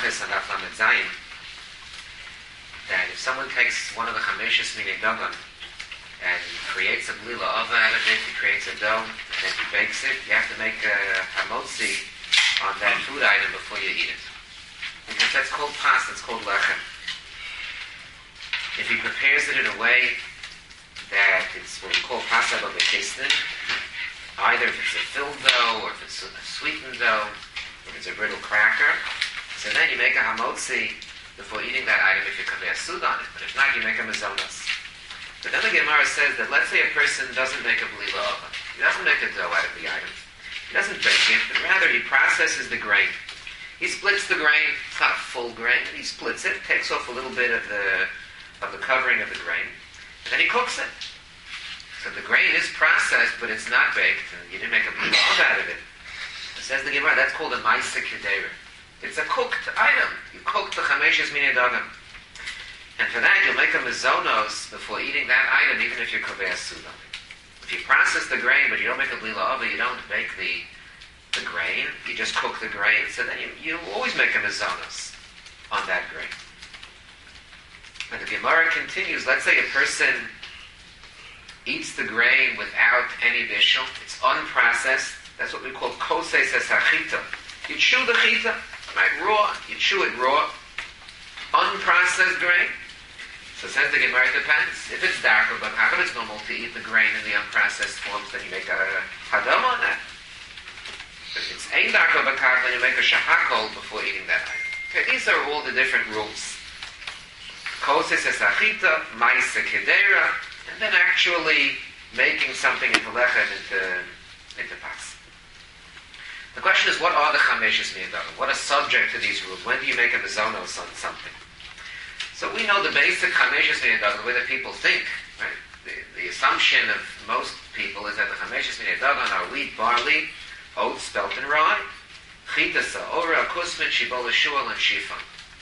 Brachas and Aflamet Zayin, that if someone takes one of the Chameshis Minei Dagan and creates a blila oven out of it, he creates a dough, and then he bakes it, you have to make a hamotzi on that food item before you eat it. Because that's called pas, it's called lechem. If he prepares it in a way that it's what we call pasab of a kisnin, either if it's a filled dough, or if it's a sweetened dough, or if it's a brittle cracker, so then you make a hamotzi before eating that item if you kaveh sud on it. But if not, you make a mazonos. But then the Gemara says that let's say a person doesn't make a blila oven. He doesn't make a dough out of the item. He doesn't bake it, but rather he processes the grain. He splits the grain. It's not a full grain. He splits it, takes off a little bit of the covering of the grain, and then he cooks it. So the grain is processed, but it's not baked, and you didn't make a blila oven out of it. It says the Gemara, that's called a ma'isa kedera. It's a cooked item. You cook the chameshes minei dagan. And for that, you'll make a mazonos before eating that item, even if you're kaveh sud on it. If you process the grain, but you don't make a blila ova, you don't bake the grain, you just cook the grain, so then you always make a mazonos on that grain. And the Gemara continues, let's say a person eats the grain without any bishul, it's unprocessed, that's what we call koses es hachita. You chew the chita, right, raw, you chew it raw, unprocessed grain. So says the Gemara, it depends. If it's darker, but how it's normal to eat the grain in the unprocessed forms, then you make a hadam on that. If it's ein darker bakar, then you make a shahakol before eating that item. Okay, these are all the different rules. Koses es achita, ma'isa kedera, and then actually making something into lechem, into pas. The question is, what are the chameshes minei dagan? What are subject to these rules? When do you make a mazonos on something? So we know the basic chameshes minei dagan, the way that people think. Right? The assumption of most people is that the chameshes minei dagan are wheat, barley, oats, spelt, and rye. Chita, sa'ora, kusmin, shibola, shual, and shifon.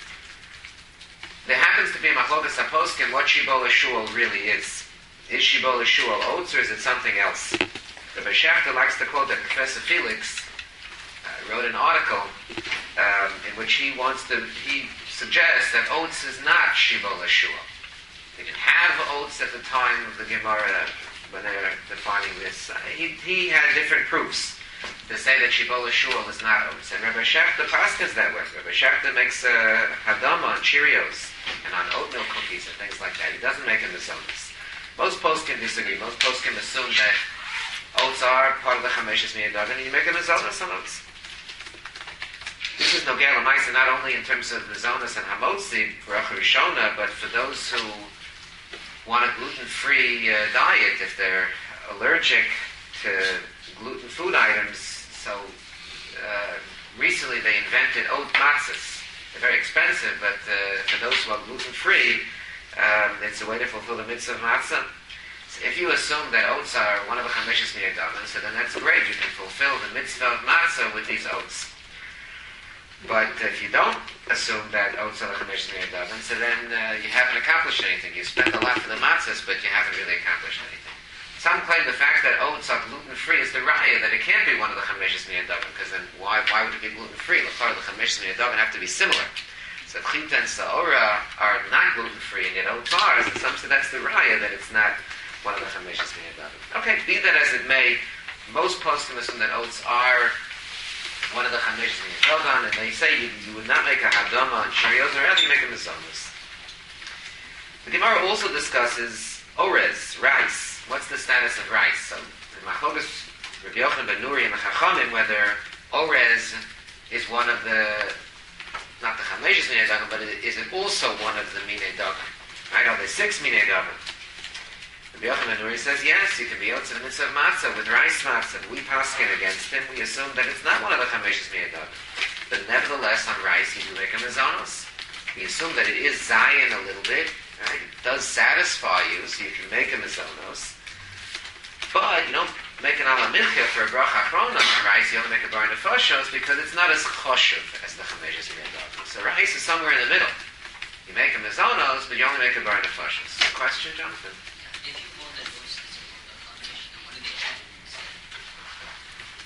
There happens to be a machlokas haposkim what shibola shual really is. Is shibola shual oats, or is it something else? The Beshachta likes to quote that Professor Felix wrote an article in which he suggests that oats is not shibola shual. They didn't have oats at the time of the Gemara when they were defining this. He had different proofs to say that shibola shual is not oats. And Rabbi Shachta paskins that way. Rabbi Shachta makes a hadama on Cheerios and on oatmeal cookies and things like that. He doesn't make a mazonos. Most poskim disagree. Most poskim assume that oats are part of the chameshes minei dagan, and you make a mazonos on oats. This is nogei l'maisa not only in terms of mazonos and hamotzi, bracha rishona, but for those who want a gluten-free diet, if they're allergic to gluten food items. So recently they invented oat matzahs. They're very expensive, but for those who are gluten-free, it's a way to fulfill the mitzvah of matzah. So if you assume that oats are one of the chameshes minei dagan, so then that's great. You can fulfill the mitzvah of matzah with these oats. But if you don't assume that oats are the chameshes minei dagan, so then you haven't accomplished anything. You spent a lot for the matzahs, but you haven't really accomplished anything. Some claim the fact that oats are gluten-free is the raya that it can't be one of the chameshes minei dagan, because then why would it be gluten-free? The part of the chameshes minei dagan have to be similar. So chita and sa'ora are not gluten-free, and yet oats are. So some say that's the raya that it's not one of the chameshes minei dagan. Okay, be that as it may, most poskim assume that oats are one of the chameshes minei dagan, and they say you would not make a hadama on Cheerios, or rather you make a mazonos. The Gemara also discusses orez, rice. What's the status of rice? So, the machlokas Rabbi Yochanan ben Nuri and the Chachamim, whether orez is one of the, not the chameshes minei dagan, but is it also one of the minei dagan? Right? Are there 6 minei dagan? Rabbi Yochanan ben Nuri says yes, you can be yotze in the mitzvah of matzah with rice matzah. We paskin against him. We assume that it's not one of the chameshes minei dagan. But nevertheless, on rice, you do make a mazonos. We assume that it is zayin a little bit. Right? It does satisfy you, so you can make a mazonos. But you don't make an ala milchia for a bracha achrona on rice. You only make a bar nefashos because it's not as choshev as the chameshes minei dagan. So rice is somewhere in the middle. You make a mazonos, but you only make a bar nefashos. Question, Jonathan? If you call that oats as a chameshes, what do they add in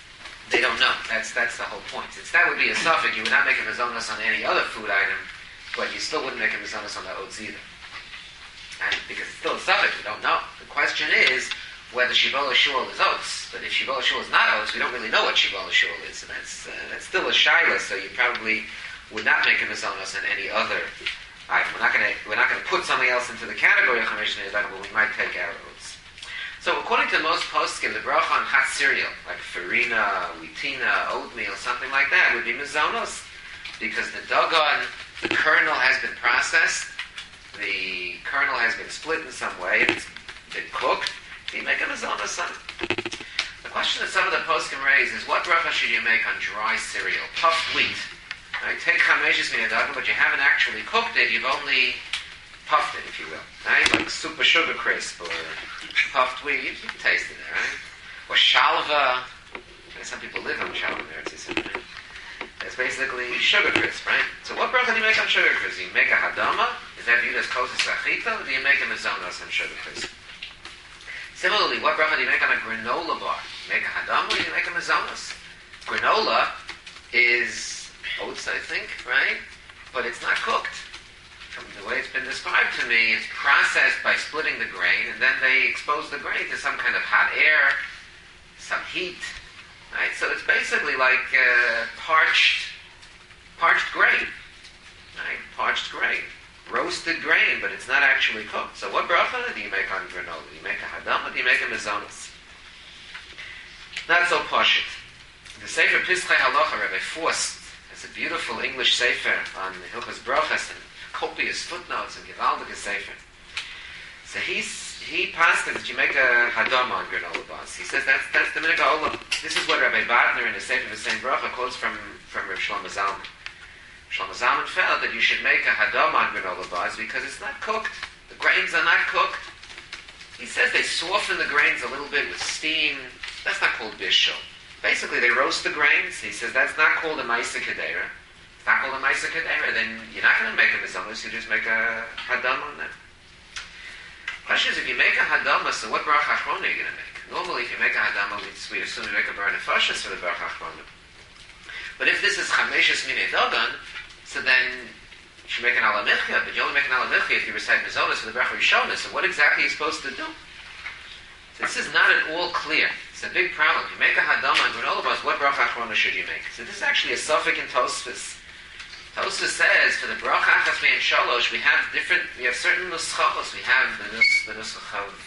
They don't know. That's the whole point. Since that would be a suffix, you would not make a mazonos on any other food item, but you still wouldn't make a mazonos on the oats either. And because it's still a suffix, we don't know. The question is whether Shibola Shul is oats. But if Shibola Shul is not oats, we don't really know what Shibola Shul is. And that's still a shaila, so you probably would not make a mazonos on any other item. We're not going to put something else into the category of chamesh item, but we might take out oats. So according to most poskim, the bracha on hot cereal, like farina, wheatina, oatmeal, something like that, would be mazonos, because the dogon, the kernel has been processed, the kernel has been split in some way, it's been cooked, you make a mazonos on it. The question that some of the poskim raise is, what bracha should you make on dry cereal, puffed wheat? Right? Take chameshes minadaga, but you haven't actually cooked it, you've only puffed it, if you will. Right? Like super sugar crisp or puffed wheat, you can taste it, right? Or shalva. Some people live on shalva there, right? It's basically sugar crisp, right? So what bracha do you make on sugar crisp? Do you make a hadama? Is that viewed as kosher sachita? Or do you make a mazonos on sugar crisp? Similarly, what bracha do you make on a granola bar? Do you make a hadama or do you make a mazonos? Granola is oats, I think, right? But it's not cooked. From the way it's been described to me, it's processed by splitting the grain, and then they expose the grain to some kind of hot air, some heat, right? So it's basically like parched grain, right? Parched grain, roasted grain, but it's not actually cooked. So what bracha do you make on granola? Do you make a hadam or do you make a mazonos? Not so pashut. The Sefer Pischei Halacha, Rabbi Forst, it's a beautiful English sefer on Hilchos Brachas and copious footnotes and gewaldige sefer. So he passed it that you make a hadama on granola bars. He says that's the minhag ha'olam. This is what Rabbi Badner in the sefer the same bracha quotes from Rav Shlomo Zalman. Shlomo Zalman felt that you should make a hadama on granola bars because it's not cooked. The grains are not cooked. He says they soften the grains a little bit with steam. That's not called bishul. Basically, they roast the grains. He says that's not called a Maisa Kedera. It's not called a Maisa Kedera. Then you're not going to make a mazonos. You just make a hadam on that. Question is, if you make a hadama, so what bracha achrona are you going to make? Normally, if you make a hadama, we assume you make a bar nefashos for the bracha achrona. But if this is chameshes minei dogon, so then you should make an alamichya. But you only make an alamichya if you recite mazonos for the bracha rishona. So what exactly are you supposed to do? This is not at all clear. It's a big problem. If you make a hadama on granola bars, what bracha achrona should you make? So this is actually a suffix in Tosfos. Tosfos says for the bracha achas me'en shalosh, we have certain nuschachos. We have the nuschach of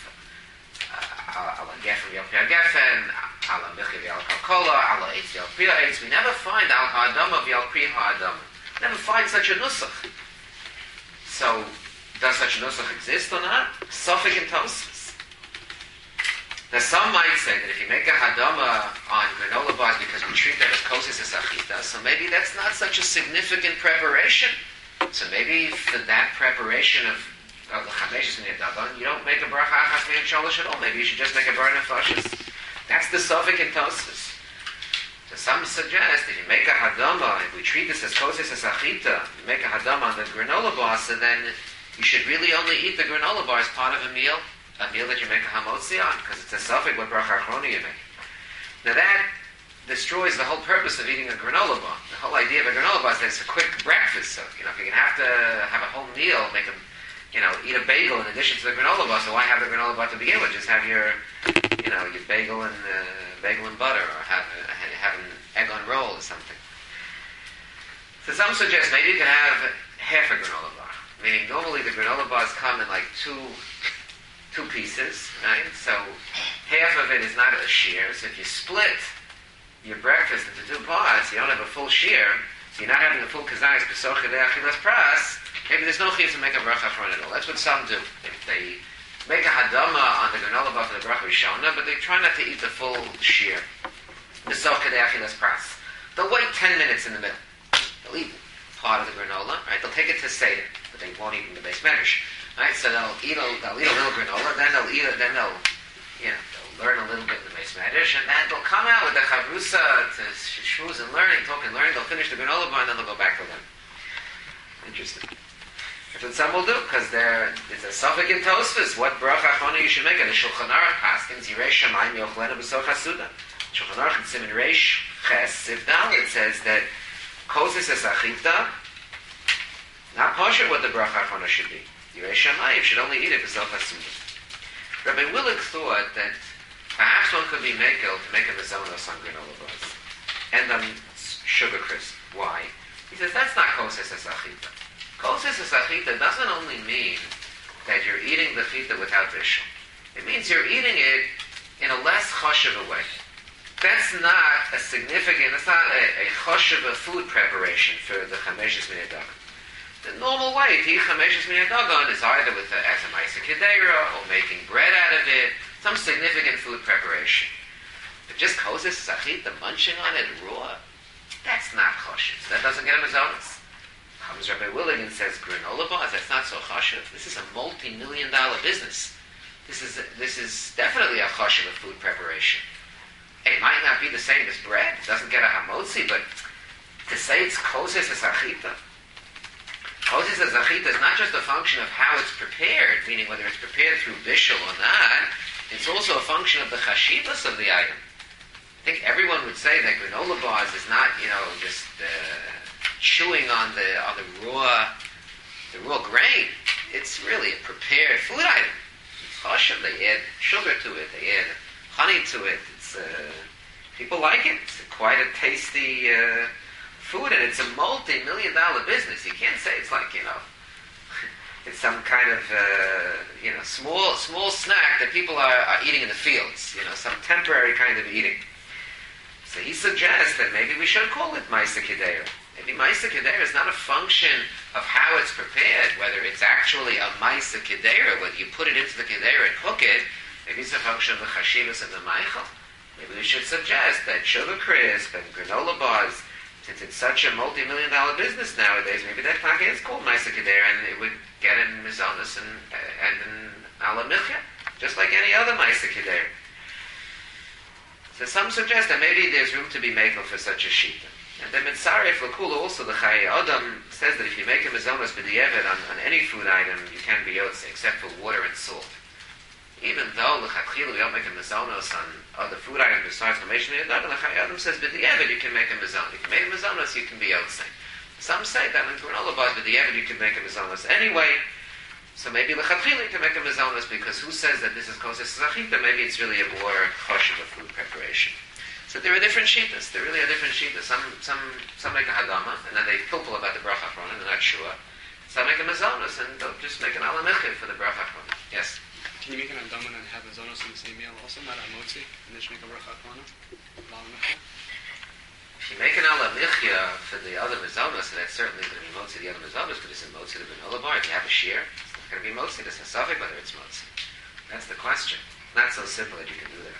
ala gefen v'al pia gefen, ala michi v'al kalkola, ala eitz v'al pia eitz. We never find al ha'adama v'al pri ha'adama. Never find such a nuschach. So does such a nuschach exist or not? Suffix in Tosfos. Now some might say that if you make a hadama on granola bars because we treat that as kosher sachita, so maybe that's not such a significant preparation. So maybe for that preparation of the chameshes minei dogon, you don't make a bracha achas me'en shalosh at all. Maybe you should just make a bar nefashos. That's the suffix in Tosfos. So some suggest if you make a hadama, if we treat this as kosher sachita, you make a hadama on the granola bar, so then you should really only eat the granola bar as part of a meal that you make a hamotzi on, because it's a suffix what bracha achrona you make. Now that destroys the whole purpose of eating a granola bar. The whole idea of a granola bar is that it's a quick breakfast. So, if you're going to have to have a whole meal, eat a bagel in addition to the granola bar, so why have the granola bar to begin with? Just have your bagel and butter, or have an egg on roll or something. So some suggest maybe you can have half a granola bar. Meaning normally the granola bars come in like two pieces, right? So half of it is not a shear. So if you split your breakfast into two parts, you don't have a full shear, so you're not having a full kazayis b'socha de'achilas pras, maybe there's no chiyuv to make a bracha achrona at all. That's what some do. They make a hadama on the granola bar for the bracha rishona, but they try not to eat the full shear b'socha de'achilas pras. They'll wait 10 minutes in the middle. They'll eat part of the granola, right? They'll take it to Seder, but they won't eat in the base medrash. Right, so they'll eat a little granola, then they'll learn a little bit in the base medrash, and then they'll come out with the chavrusa to shmuz and learning. They'll finish the granola bar, and then they'll go back to learn. Interesting. That's what some will do, because there's a suffix in Tosfos. What bracha achrona you should make? And the Shulchan Aruch paskins Yirei Shamayim Yochlenu B'soch HaSuda. Shulchan Aruch in Siman Reish Ches Siv Dalet says that Kosis es Achita, not Pasha what the bracha achana should be. Yirei Shamayim should only eat it b'Sel Chasudah. Rabbi Willig thought that perhaps one could be mekel to make a mezonos on granola bars and on sugar crisp. Why? He says that's not Kosis es Achita. Kosis es Achita doesn't only mean that you're eating the chita without bishul. It means you're eating it in a less choshev way. That's not a significant, it's not a choshev food preparation for the chameshes min hadagan. The normal way to eat chameshes min hadagan is either with as a ma'aser kedera or making bread out of it, some significant food preparation. But just kosis sachit, the munching on it raw, that's not choshev. That doesn't get him his owners. Comes Rabbi Willig and says granola bars, that's not so choshev. This is a multi-million-dollar business. This is definitely a choshev of food preparation. It might not be the same as bread. It doesn't get a hamotzi, but to say it's kosis as achita. Kosis as achita is not just a function of how it's prepared, meaning whether it's prepared through bishul or not. It's also a function of the chashivas of the item. I think everyone would say that granola bars is not, just chewing on the raw grain. It's really a prepared food item. It's chashiv. They add sugar to it. They add honey to it. People like it. It's quite a tasty food, and it's a multi-million-dollar business. You can't say it's like, it's some kind of, small snack that people are eating in the fields, some temporary kind of eating. So he suggests that maybe we should call it ma'aser kedera. Maybe ma'aser kedera is not a function of how it's prepared, whether it's actually a ma'aser kedera, whether you put it into the kedera and cook it. Maybe it's a function of the chashivas of the meichel. Maybe we should suggest that sugar crisp and granola bars, since it's such a multi-million-dollar business nowadays, maybe that packet is called ma'aser kedera, and it would get in mizonos and in ala milcha, just like any other ma'aser kedera. So some suggest that maybe there's room to be makel for such a shita. And the Mitzaref Lakula, also the Chayei Adam, says that if you make a mizonos b'di'evet on any food item, you can be yotze, except for water and salt. Even though l'chatchila we don't make a mizonos on other food items besides chameshes min hadagan, the Chayei Adam says b'di'evet you can make a mizonos. If you make a mizonos, you can be yotze. Some say that in granola bars b'di'evet you can make a mizonos anyway. So maybe l'chatchila you can make a mizonos, because who says that this is kosis zachita? Maybe it's really a more choshev of food preparation. So there are different shitas. There really are different shitas. Some make a hadama, and then they pilpul about the bracha achronim, they're not sure. Some make a mizonos, and they'll just make an ala michid for the bracha achronim. Yes? Can you make an hadama and have mizonos in the same meal also, not a motzi, and then just make a bracha achronim? If you make an ala michya for the other mizonos, that's certainly going to be motzi the other mizonos, but it's a motzi the granola bar. If you have a shear, it's not going to be motzi. There's a suffix whether it's motzi. That's the question. Not so simple that you can do that.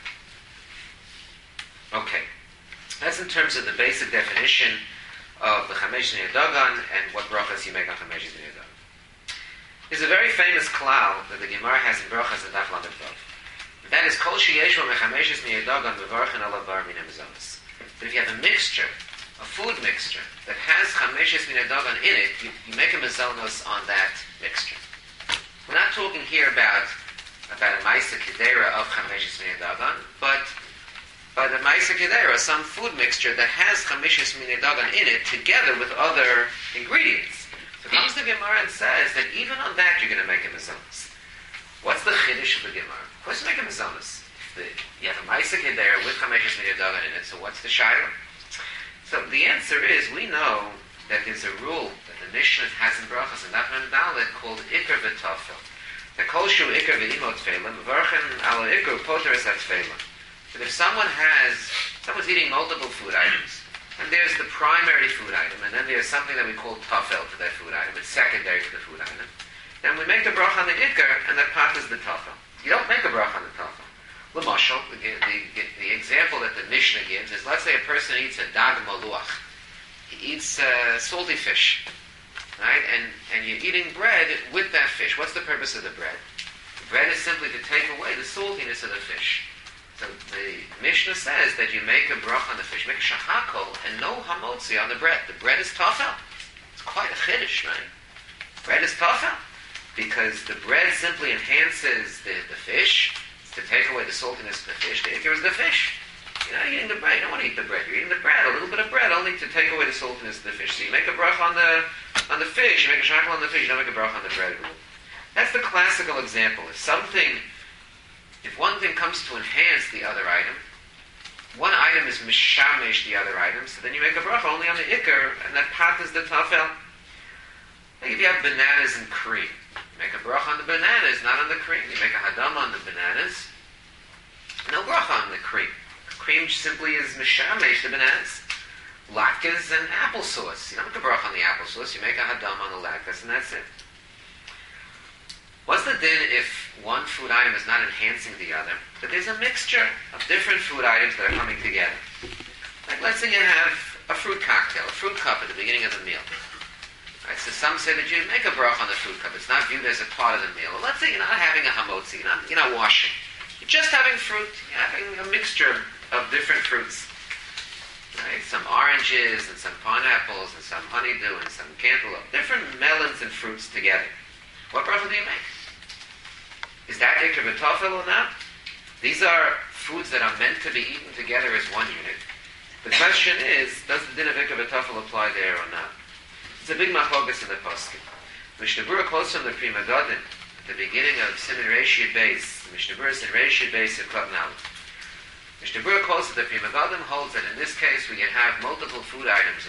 Okay, that's in terms of the basic definition of the chameshes min hadagan and what brachas you make on chameshes min hadagan. There's a very famous klal that the Gemara has in brachas and daf lamed vav. That is kol sheyeshvo mechameshes min hadagan mevarchen ala bar min hamizonos. But if you have a mixture, a food mixture that has chameshes min hadagan in it, you make a mizonos on that mixture. We're not talking here about a ma'aser kedera of chameshes min hadagan, but by the ma'aser kedera, some food mixture that has chameshes min hadagan in it, together with other ingredients. So comes the Gemara and says that even on that you're going to make a mizonos. What's the chiddush of the Gemara? Of course you make a mizonos. You have a ma'aser kedera with chameshes min hadagan in it, so what's the shayla? So the answer is, we know that there's a rule that the Mishnah has in brachas and daf dalet called ikar v'tafel. The kol shu ikar v'imot tefillah, mevarchen ala ikar poter es ha-tefillah. But if someone's eating multiple food items, and there's the primary food item, and then there's something that we call tafel to that food item, it's secondary to the food item, then we make the bracha on the ikar, and that part is the tafel. You don't make a bracha on the tafel. L'mashal, the example that the Mishnah gives is, let's say a person eats a dag maluach. He eats salty fish, right? And you're eating bread with that fish. What's the purpose of the bread? The bread is simply to take away the saltiness of the fish. So the Mishnah says that you make a brach on the fish, make a shahakol, and no hamotzi on the bread. The bread is tafel. It's quite a chiddush, right? Bread is tafel, because the bread simply enhances the fish, to take away the saltiness of the fish. The ikar is the fish. You're not eating the bread. You don't want to eat the bread. You're eating the bread, a little bit of bread, only to take away the saltiness of the fish. So you make a bracha on the fish. You make a shachal on the fish. You don't make a bracha on the bread. That's the classical example. If one thing comes to enhance the other item, one item is mishamesh the other item, so then you make a bracha only on the ikar, and that pat is the tafel. Like if you have bananas and cream, you make a bracha on the bananas, not on the cream. You make a hadam on the bananas, no bracha on the cream. Cream simply is mishamesh the bananas. Latkes and applesauce. You don't make a bracha on the applesauce, you make a hadam on the latkes, and that's it. What's the din if one food item is not enhancing the other, but there's a mixture of different food items that are coming together? Like let's say you have a fruit cocktail, a fruit cup at the beginning of the meal. Right, so some say that you make a bracha on the fruit cup. It's not viewed as a part of the meal. Well, let's say you're not having a hamotzi, you're not washing. You're just having fruit, you're having a mixture of different fruits. Right? Some oranges and some pineapples and some honeydew and some cantaloupe. Different melons and fruits together. What bracha do you make? Is that ikar b'tafel or not? These are foods that are meant to be eaten together as one unit. The question is, does the din of ikar b'tafel apply there or not? It's a big machlokas in the poskim. Mishnah Berurah quotes from the Pri Megadim at the beginning of Siman Reish Yud Beis. Mishnah Berurah is in Reish Yud Beis in Kotnal. Mishnah Berurah quotes that the Pri Megadim holds that in this case we can have multiple food items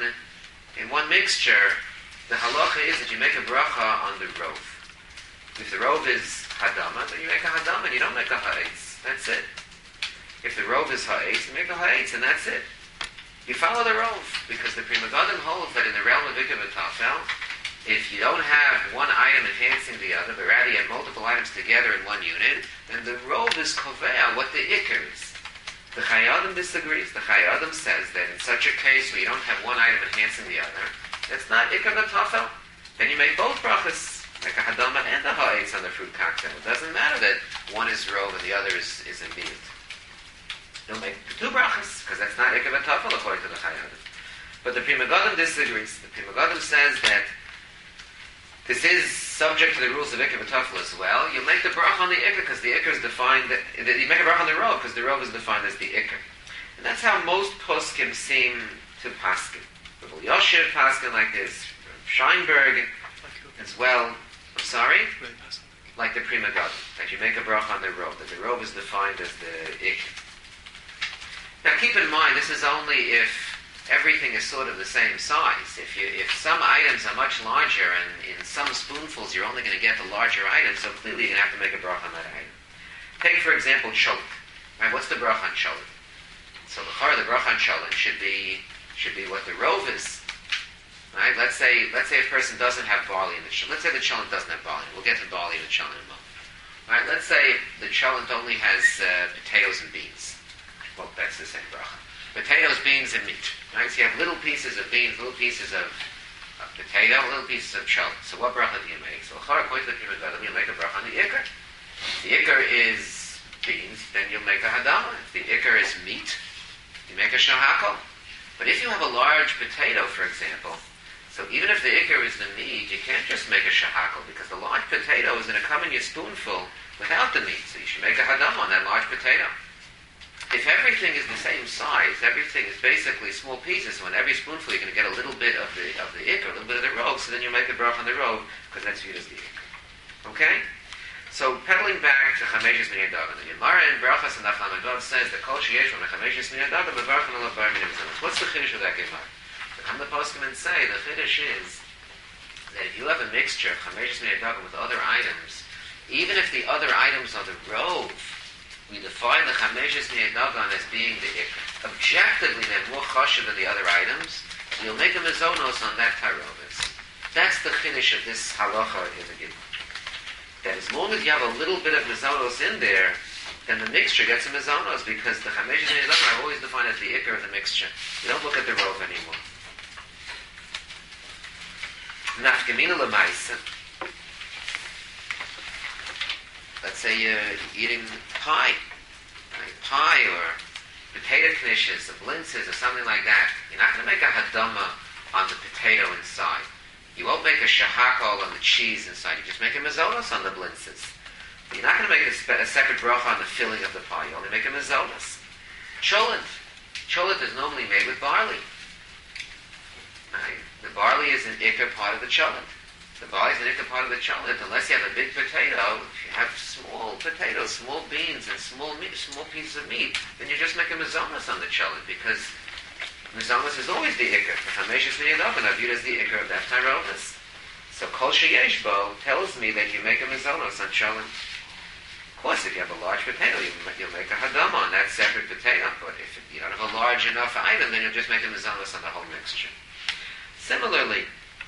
in one mixture. The halacha is that you make a bracha on the rov. If the rov is hadama, then you make a hadama and you don't make a ha'etz. That's it. If the rov is ha'etz, you make a ha'etz and that's it. You follow the rov, because the Pri Megadim holds that in the realm of ikar b'tafel, if you don't have one item enhancing the other, but rather you have multiple items together in one unit, then the rov is kovea what the ikar is. The Chai Adam disagrees. The Chai Adam says that in such a case where you don't have one item enhancing the other, it's not ikar b'tafel. Then you make both brachas, like a hadama and a ha'etz on the fruit cocktail. It doesn't matter that one is rov and the other is a meat. You'll make two brachas, because that's not ikar b'tafel according to the Chai Adam. But the Pri Megadim disagrees. The Pri Megadim says that this is subject to the rules of ikar b'tafel as well. You make the bracha on the ikar because the ikar is defined. You make a bracha on the rov because the rov is defined as the ikar, and that's how most poskim seem to paskin. Rabbi Yosher paskin like this, Scheinberg as well. I'm sorry, like the Pri Megadim, that you make a bracha on the rov, that the rov is defined as the ikar. Now keep in mind, this is only if everything is sort of the same size. If some items are much larger and in some spoonfuls you're only going to get the larger item, so clearly you're going to have to make a bracha on that item. Take for example cholent. Right, what's the bracha on cholent? So the bracha on cholent should be what the rov is. Right? Let's say a person doesn't have barley in the cholent. Let's say the cholent doesn't have barley. We'll get to barley in the cholent in a moment. Right? Let's say the cholent only has potatoes and beans. Well, that's the same bracha. Potatoes, beans, and meat. Right? So you have little pieces of beans, little pieces of potato, little pieces of cholent. So what bracha do you make? So according to the Pri Megadim, you'll make a bracha on the ikar. If the ikar is beans, then you'll make a hadama. If the ikar is meat, you make a shahakol. But if you have a large potato, for example, so even if the ikar is the meat, you can't just make a shahakol because the large potato is going to come in your spoonful without the meat. So you should make a hadama on that large potato. If everything is the same size, everything is basically small pieces, so in every spoonful you're going to get a little bit of the ikar, a little bit of the rov, so then you make a bracha on the rov, because that's viewed as the ikar. Okay? So, pedaling back to Chameshes Minei Dagan, the Gemara in Brachas and Daf Lamed Vav says that Kol Sheyesh from the Chameshes Minei Dagan, Mevarchen Olav Bar Minei Mizanos. What's the chiddush of that Gemara? The Kam the Poskim and say, the chiddush is that if you have a mixture of Chameshes Minei Dagan with other items, even if the other items are the rov, we define the Chameshes Minei Dagan as being the ikar. Objectively, they're more chashuv than the other items. So you'll make a mizonos on that tarovis. That's the chiddush of this halacha in the Gemara. That as long as you have a little bit of mizonos in there, then the mixture gets a mizonos because the Chameshes Minei Dagan are always defined as the ikar of the mixture. You don't look at the rov anymore. Nafkamina l'maisa. Let's say you're eating pie or potato knishes or blintzes or something like that. You're not going to make a hadama on the potato inside. You won't make a shahakol on the cheese inside. You just make a mizonos on the blintzes. You're not going to make a separate bracha on the filling of the pie. You only make a mizonos. Cholent. Cholent is normally made with barley. Right? The barley is an ikar part of the cholent. The barley is an ikar part of the cholent. Unless you have a big potato, if you have small potatoes, small beans, and small pieces of meat, then you just make a mizonos on the cholent, because mizonos is always the ikar. Chameshus miyadavin are viewed as the ikar of that tyrovis. So kol sheyesh bo tells me that you make a mizonos on cholent. Of course, if you have a large potato, you'll make a hadama on that separate potato. But if you don't have a large enough item, then you'll just make a mizonos on the whole mixture. Similarly,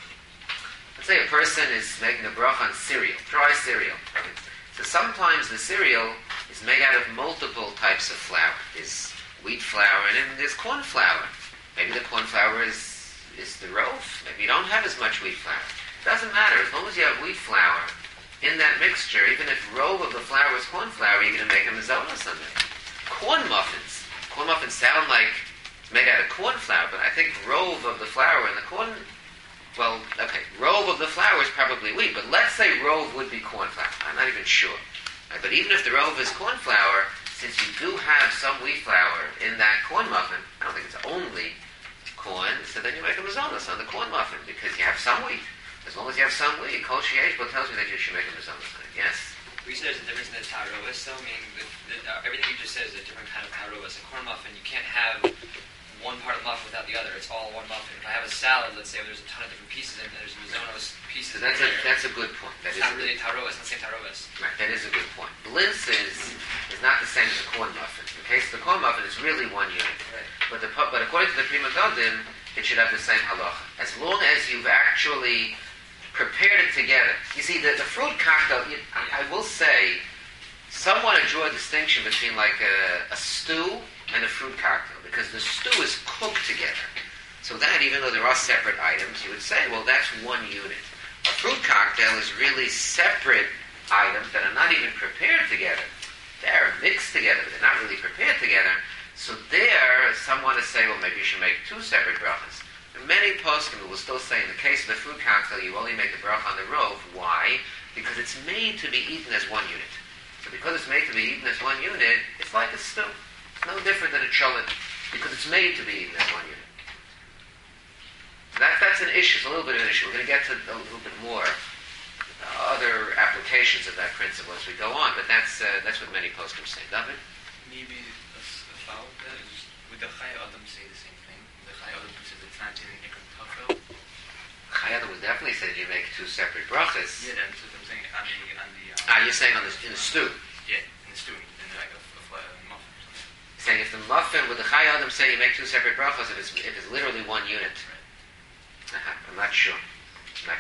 let's say a person is making a bracha on cereal, dry cereal. Right? So sometimes the cereal is made out of multiple types of flour. There's wheat flour and then there's corn flour. Maybe the corn flour is the rove. Maybe you don't have as much wheat flour. It doesn't matter. As long as you have wheat flour in that mixture, even if rove of the flour is corn flour, you're going to make a mizonos on it. Corn muffins. Corn muffins sound like it's made out of corn flour, but I think rove of the flour and the corn, well, okay, rove of the flour is probably wheat, but let's say rove would be corn flour. I'm not even sure. Right? But even if the rove is corn flour, since you do have some wheat flour in that corn muffin, I don't think it's only corn, so then you make a mizonos on the corn muffin, because you have some wheat. As long as you have some wheat, kol sheyesh bo tells me that you should make a mizonos on it. Yes? We said there's a difference in the tarovis, though, meaning everything you just said is a different kind of tarovis. A corn muffin, you can't have one part of the muffin without the other. It's all one muffin. If I have a salad, let's say, where there's a ton of different pieces in it, there's mizonos pieces So that's a good point. It's not really a tarovis, it's not the same tarovis. Right, that is a good point. Blintz is not the same as a corn muffin. In the case of the corn muffin, it's really one unit. Right. But according to the Prima Godim, it should have the same halacha. As long as you've actually prepared it together. You see, the fruit cocktail, I will say, some want to draw a distinction between like a stew and a fruit cocktail, because the stew is cooked together. So that, even though there are separate items, you would say, well, that's one unit. A fruit cocktail is really separate items that are not even prepared together. They're mixed together, but they're not really prepared together. So there, some want to say, well, maybe you should make two separate brachas. Many poskim will still say, in the case of the fruit cocktail, you only make the bracha on the rove. Why? Because it's made to be eaten as one unit. So because it's made to be eaten as one unit, it's like a stew. It's no different than a cholent, because it's made to be eaten as one unit. So that's an issue. It's a little bit of an issue. We're going to get to a little bit more other applications of that principle as we go on, but that's what many poskim say. David? Maybe a thought that is, would the Chai Adam say the same thing? The Chai Adam says it's not in Ikar Tafel. Chai Adam would definitely say that you make two separate brachas. Yeah, that's what I'm saying. You're saying in the stew. Yeah, in the stew, in like a muffin or something. Saying if the muffin, would the Chai Adam say you make two separate brachas if it's literally one unit? Right. I'm not sure. The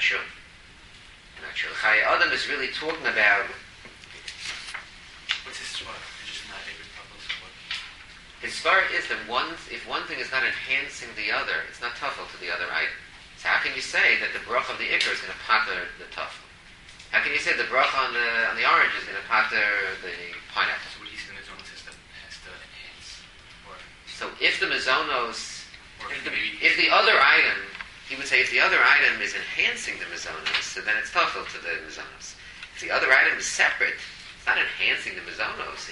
Chai Adam is really talking about. What's his svara? It's just not Ikar Tafel, so what? His svara is that if one thing is not enhancing the other, it's not tafel to the other item. So how can you say that the bracha of the ikar is going to pater the tafel? How can you say the bracha on the orange is going to pater the pineapple? So what he's in his own system has to enhance, or So if the mizonos, maybe if the other item, he would say if the other item is enhancing the mizonos, so then it's tafel to the mizonos. If the other item is separate, it's not enhancing the mizonos.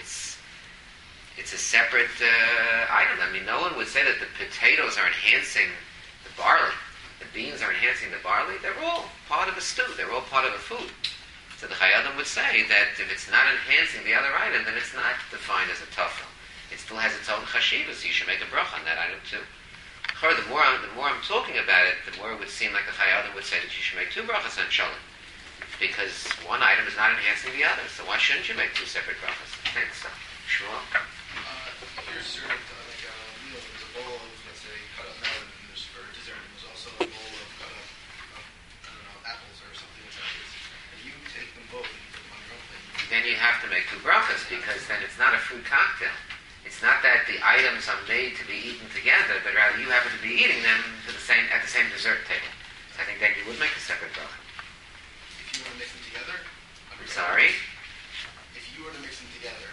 It's a separate item. I mean, no one would say that the potatoes are enhancing the barley. The beans are enhancing the barley. They're all part of a stew. They're all part of a food. So the Chai Adam would say that if it's not enhancing the other item, then it's not defined as a tafel. It still has its own chashivah, so you should make a bracha on that item too. The more I'm talking about it, the more it would seem like the Chai Adam would say that you should make two brachas on cholent, because one item is not enhancing the other. So why shouldn't you make two separate brachas? I think so. Shmuel? Here's sort of like a meal. There's a bowl of, let's say, cut up melon, and there's for dessert. And there's also a bowl of cut up, I don't know, apples or something like that. And you take them both and you put them on your own plate. Then you have to make two brachas, because then it's not a fruit cocktail. It's not that the items are made to be eaten together, but rather you happen to be eating them at the same dessert table. So I think then you would make a separate bracha. If you were to mix them together, I'm sorry? if you were to mix them together,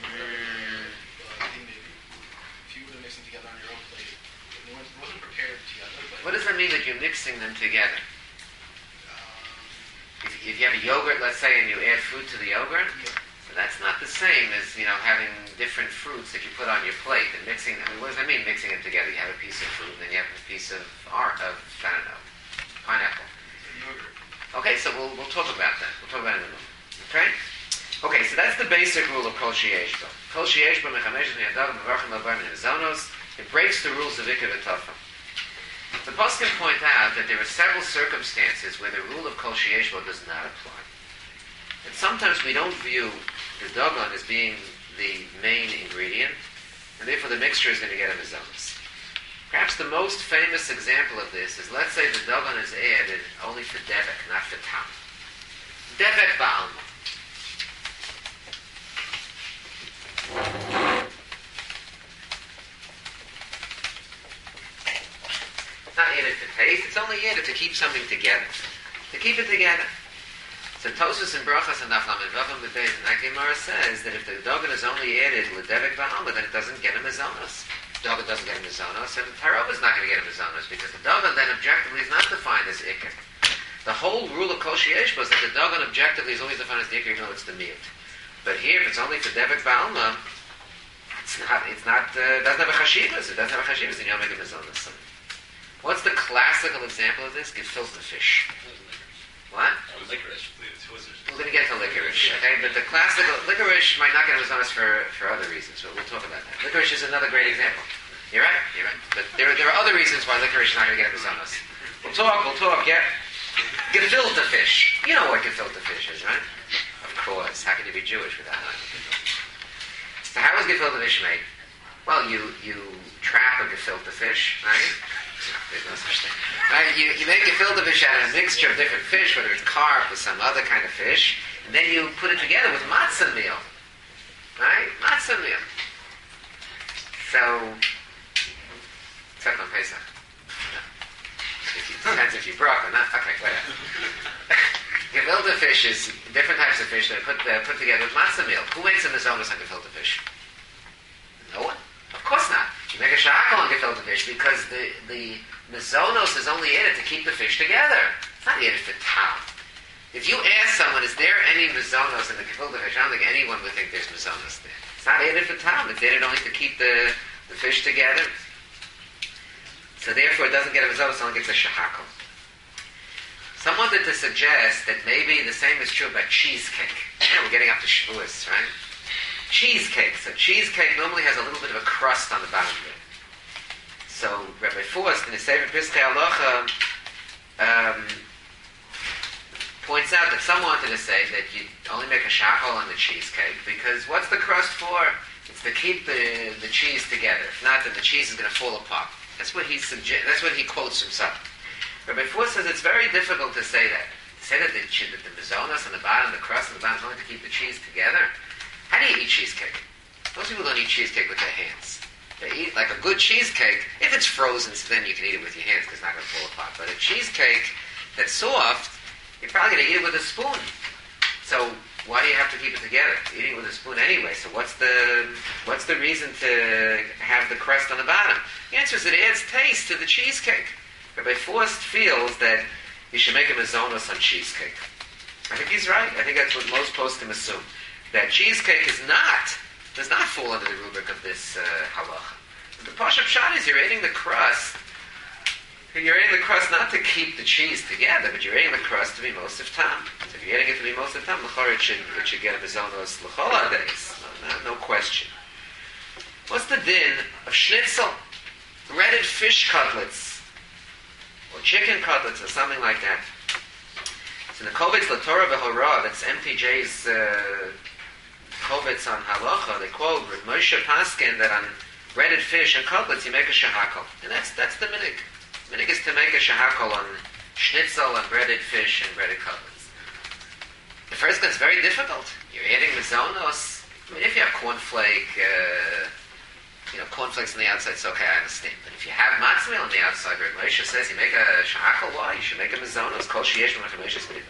maybe. If you were to mix them together on your own plate, it wasn't prepared together, but What does that mean that you're mixing them together? um, If you have a yogurt, let's say, and you add fruit to the yogurt, yeah. so But that's not the same as, having different fruits that you put on your plate and mixing them. I mean, what does that mean, mixing them together? You have a piece of fruit, and then you have a piece of pineapple. Okay, so we'll talk about that. We'll talk about it in a moment. Okay? Okay, so that's the basic rule of Kol Sheyeshbo. Kol Sheyeshbo mechameshes miyadav mevarchim albayim mizonos. It breaks the rules of Ikar v'Tofa. The poskim point out that there are several circumstances where the rule of Kol Sheyeshbo does not apply. And sometimes we don't view the dogon as being the main ingredient, and therefore the mixture is going to get a mizonos. Perhaps the most famous example of this is, let's say the dogon is added only for devek, not for tam. Devek ba'alma. It's not added for taste, it's only added to keep something together. To keep it together. So Tosfos and Brachas and Daf Lamed Vav Amud Beis, and that Gemara says that if the dogon is only added l'devek ba'alma, then it doesn't get a mizonos. Dogon doesn't get a mizonos, and the tarov is not going to get a mizonos, because the dogon then objectively is not defined as ikar. The whole rule of Kol Sheyeshbo is that the dogon objectively is always defined as the ikar, even though it's the miyut. But here, if it's only for devek ba'alma, doesn't have a chashivas. It doesn't have a chashivas, and you don't make a mizonos. What's the classical example of this? Gefilte fish. What? Licorice. We're going to get to licorice, okay? But the classical licorice might not get a mizonos for other reasons, but we'll talk about that. Licorice is another great example. You're right. But there are other reasons why licorice is not going to get a mizonos. We'll talk, yeah? Gefilte fish. You know what gefilte fish is, right? Of course. How can you be Jewish without knowing what gefilte fish is? So how is gefilte fish made? Well, you trap a gefilte fish, right? There's no such thing. Right? You make gefilte fish out of a mixture of different fish, whether it's carp or some other kind of fish, and then you put it together with matzah meal. Right? Matzah meal. So, except on Pesach. Depends if you broke or not. Okay, whatever. Gefilte fish is different types of fish that are put together with matzah meal. Who makes a mizonos on gefilte fish? No one. Of course not. You make a shahakol on gefilte fish because the mizonos is only added to keep the fish together. It's not added for tam. If you ask someone, is there any mizonos in the gefilte fish? I don't think anyone would think there's mizonos there. It's not added for tam. It's added only to keep the fish together. So therefore it doesn't get a mizonos, it only gets a shahakol. Some wanted to suggest that maybe the same is true about cheesecake. We're getting up to Shavuos, right? Cheesecake. So cheesecake normally has a little bit of a crust on the bottom of it. So Rabbi Forst in his Sefer Piskei Halacha points out that some wanted to say that you only make a shachol on the cheesecake because what's the crust for? It's to keep the cheese together. If not, then the cheese is going to fall apart. That's what he quotes himself. Rabbi Forst says it's very difficult to say that. To say that the mizonos on the bottom, the crust on the bottom is only to keep the cheese together. How do you eat cheesecake? Most people don't eat cheesecake with their hands. They eat like a good cheesecake. If it's frozen, so then you can eat it with your hands because it's not going to fall apart. But a cheesecake that's soft, you're probably going to eat it with a spoon. So why do you have to keep it together? You're eating it with a spoon anyway. So what's the reason to have the crust on the bottom? The answer is it adds taste to the cheesecake. Rabbi Forst feels that you should make a mizonos on cheesecake. I think he's right. I think that's what most poskim assume. That cheesecake does not fall under the rubric of this halacha. The Pashup Pshat is you're eating the crust not to keep the cheese together, but you're eating the crust to be most of tam. So if you're eating it to be most of tam, l'chor it should get a mizonos l'chol days. No question. What's the din of schnitzel, breaded fish cutlets, or chicken cutlets, or something like that? So in the Kovetz LaTorah V'Hora, that's MTJ's Kovetz on halacha, they quote Rav Moshe Paskin that on breaded fish and cutlets you make a shahakol, and that's the minig. Minig is to make a shahakol on schnitzel, on breaded fish and breaded cutlets. The first one's very difficult. You're adding mizonos. I mean, if you have cornflakes on the outside, it's okay, I understand. But if you have matzah meal on the outside, Rav Moshe says you make a shahakol. Why? You should make a mizonos. Kol sheyesh Rav Moshe said.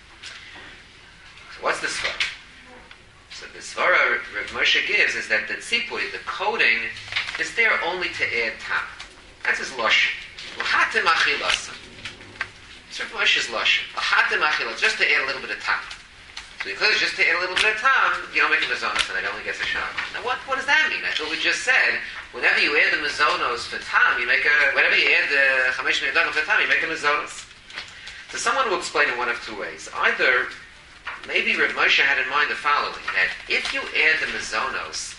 So what's the svara? So the svara Rav Moshe gives is that the tzipui, the coating, is there only to add tam. That's his lashon. L'chatem achilasa. It's Rav Moshe's lashon. L'chatem achilasa, just to add a little bit of tam. So because just to add a little bit of time, you don't make a mazonos and it only gets a shot. Now what does that mean? I thought we just said, whenever you add the mazonos for time, whenever you add the chamesh miyadagim for time, you make a mazonos. So someone will explain in one of two ways. Either, maybe Rav Moshe had in mind the following, that if you add the mazonos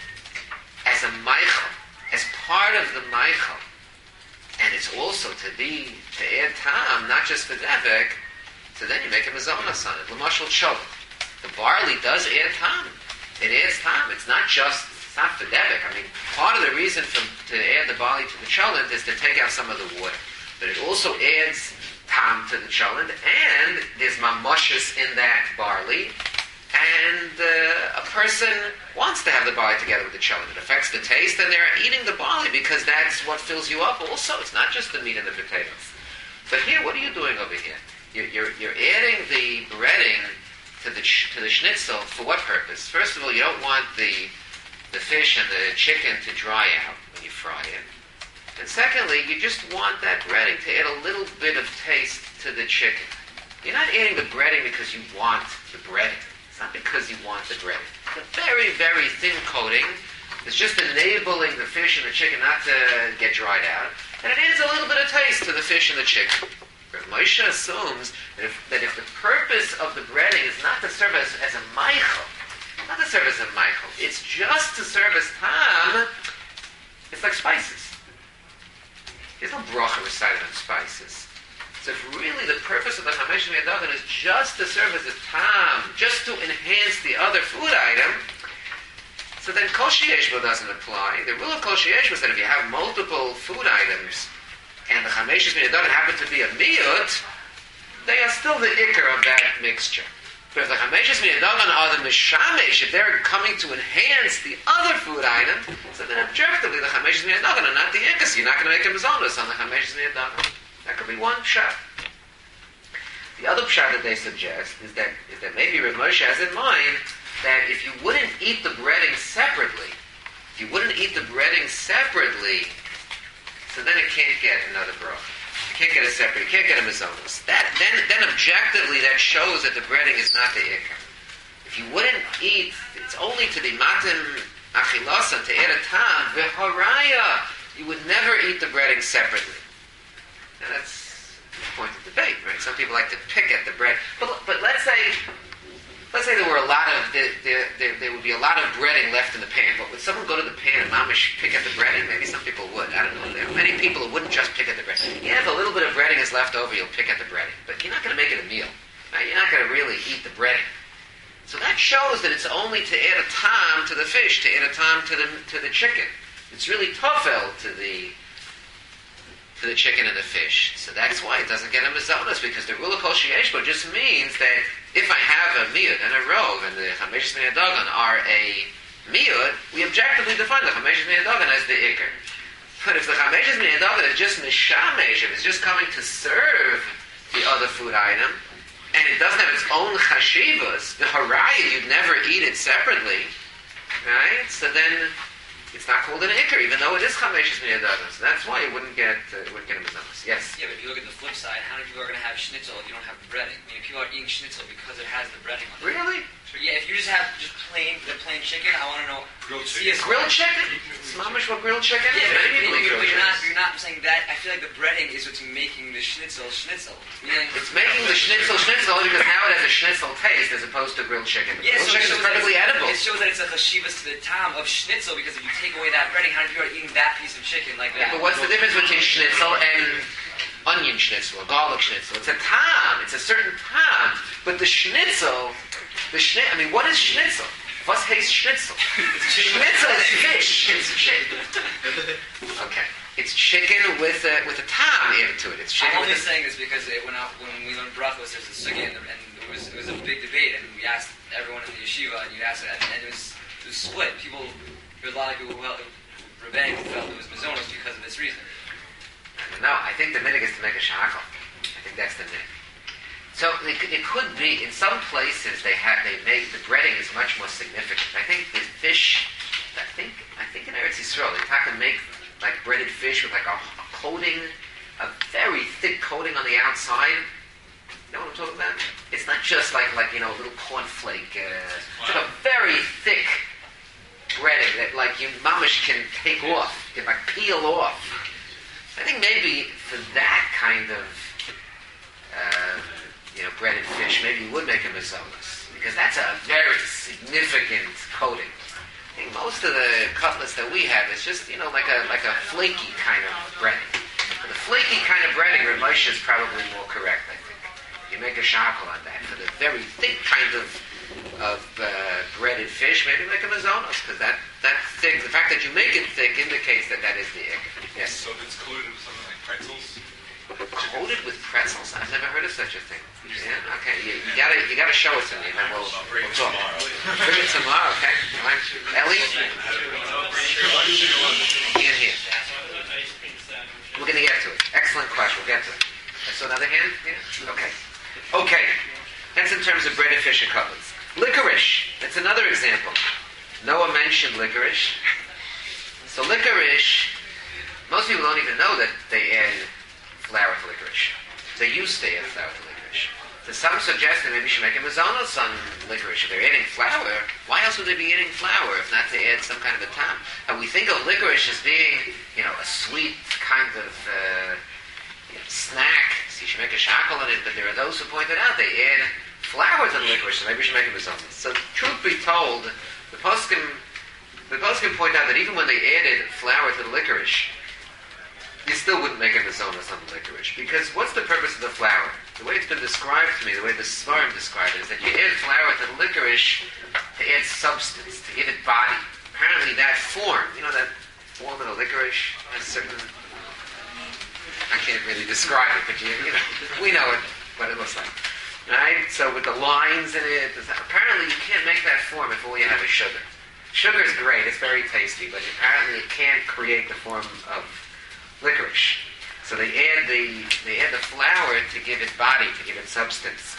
as a meichel, as part of the meichel, and it's also to add tam, not just for devek, so then you make a mazonos on it. L'mashal cholent. The barley does add tam. It adds tam. It's not for devek. I mean, part of the reason to add the barley to the cholent is to take out some of the water. But it also adds tam to the cholent, and there's mamoshes in that barley, and a person wants to have the barley together with the cholent. It affects the taste, and they're eating the barley because that's what fills you up also. It's not just the meat and the potatoes. But here, what are you doing over here? You're adding the breading to the schnitzel for what purpose? First of all, you don't want the fish and the chicken to dry out when you fry it. And secondly, you just want that breading to add a little bit of taste to the chicken. You're not adding the breading because you want the breading. It's not because you want the breading. It's a very, very thin coating. It's just enabling the fish and the chicken not to get dried out. And it adds a little bit of taste to the fish and the chicken. Rav Moshe assumes that if the purpose of the breading is not to serve as a meichel, not to serve as a meichel, it's just to serve as tam, it's like spices. There's no bracha recited on spices. So if really the purpose of the chamesh miyadagim is just to serve as a tam, just to enhance the other food item, so then kol sheyeshbo doesn't apply. The rule of kol sheyeshbo is that if you have multiple food items, and the chamesh miyadagim happen to be a miyut, they are still the ikar of that mixture. But if the chamesh miyadagim are the mishamesh, if they're coming to enhance the other food item, so then objectively the chamesh miyadagim are not the ikar. So you're not going to make a mazonos on the chamesh miyadagim. That could be one pshat. The other pshat that they suggest is that maybe Rav Moshe has in mind that if you wouldn't eat the breading separately, so then it can't get another bracha. You can't get a separate. You can't get a mazonos. Then objectively that shows that the breading is not the ikar. If you wouldn't eat, it's only to the matim achilasan to add a tam v'haraya. You would never eat the breading separately. Now that's a point of debate, right? Some people like to pick at the bread, but let's say there were there would be a lot of breading left in the pan. But would someone go to the pan and mamish pick at the breading? Maybe some people would. I don't know. There are many people who wouldn't just pick at the breading. Yeah, if a little bit of breading is left over, you'll pick at the breading. But you're not going to make it a meal. Now, you're not going to really eat the breading. So that shows that it's only to add a tam to the fish, to add a tam to the chicken. It's really tofel to the chicken and the fish. So that's why it doesn't get a mazonos, because the rule of kol sheyeshbo just means that if I have a miyud and a rov, and the chamesh miyadagim are a miyud, we objectively define the chamesh miyadagim as the ikar. But if the chamesh miyadagim is just mishamesh, if it's just coming to serve the other food item, and it doesn't have its own chashivas, the haraya, you'd never eat it separately, right? So then it's not called an ikar, even though it is chamesh miyadagim. So that's why it wouldn't get a mazonos. Yes? Yeah, but if you look at the flip side, how many people are going to have schnitzel if you don't have the breading? I mean, people are eating schnitzel because it has the breading on it. Really? Yeah, if you just have plain chicken, I want to know. Grilled see chicken. a Grilled chicken? It's mamish what grilled chicken is. Yeah, Many people eat grilled chicken. you're not saying that. I feel like the breading is what's making the schnitzel. Meaning, It's making the schnitzel only because now it has a schnitzel taste as opposed to grilled chicken. yeah, Grilled so chicken is perfectly edible. It shows that it's a chashivas to the tam of schnitzel, because if you take away that breading, how many people are eating that piece of chicken like that? Yeah, but what's the difference between schnitzel and onion schnitzel or garlic schnitzel? It's a tam. It's a certain tam. But the schnitzel, what is schnitzel? Was heißt schnitzel? Schnitzel is fish. It's chicken. Okay. It's chicken with a tam added to it. It's chicken. I'm only with saying this because when we learned brachos, there's a sugya, and it was a big debate, and we asked everyone in the yeshiva, and you asked, and it was split. There was a lot of people who rabbinic who felt it was mazonos because of this reason. No, I think the minig is to make a shakal. I think that's the minig. So it could be in some places they make the breading is much more significant. I think the fish. I think in Eretz Yisrael they try to make like breaded fish with like a coating, a very thick coating on the outside. You know what I'm talking about? It's not just like a little cornflake. It's like a very thick breading that like you mamish can take off, can like peel off. I think maybe for that kind of breaded fish, maybe you would make a mizonos, because that's a very significant coating. I think most of the cutlets that we have is just like a flaky kind of breading. For the flaky kind of breading, Rav Moshe is probably more correct, I think. You make a shackle on that. For the very thick kind of breaded fish, maybe make a mizonos, because that thick, the fact that you make it thick indicates that is the egg. Yes. So it's coated with something like pretzels? Coated with pretzels? I've never heard of such a thing. Yeah. Okay. You gotta show it to me, and then we'll talk. Bring it tomorrow. Okay. Fine. Ellie. In here. We're gonna get to it. Excellent question. We'll get to it. I saw another hand. Yeah. Okay. Okay. That's in terms of breaded fish and cutlets. Licorice. That's another example. Noah mentioned licorice. So licorice, most people don't even know that they add flour to licorice. They used to add flour to licorice. So some suggest that maybe you should make a mizonos on licorice. If they're adding flour, why else would they be adding flour if not to add some kind of a tam? And we think of licorice as being, a sweet kind of snack. So you should make a shackle on it, but there are those who pointed out they add flour to the licorice, so maybe we should make a mizonos. So truth be told, the poskim point out that even when they added flour to the licorice, you still wouldn't make a mizonos on the licorice. Because what's the purpose of the flour? The way it's been described to me, the way the Svarim described it, is that you add flour to the licorice to add substance, to give it body. Apparently that form, that form of the licorice has certain... I can't really describe it, but we know what it looks like. Right? So with the lines in it, apparently you can't make that form if all you have is sugar. Sugar is great, it's very tasty, but apparently it can't create the form of licorice. So they add the flour to give it body, to give it substance.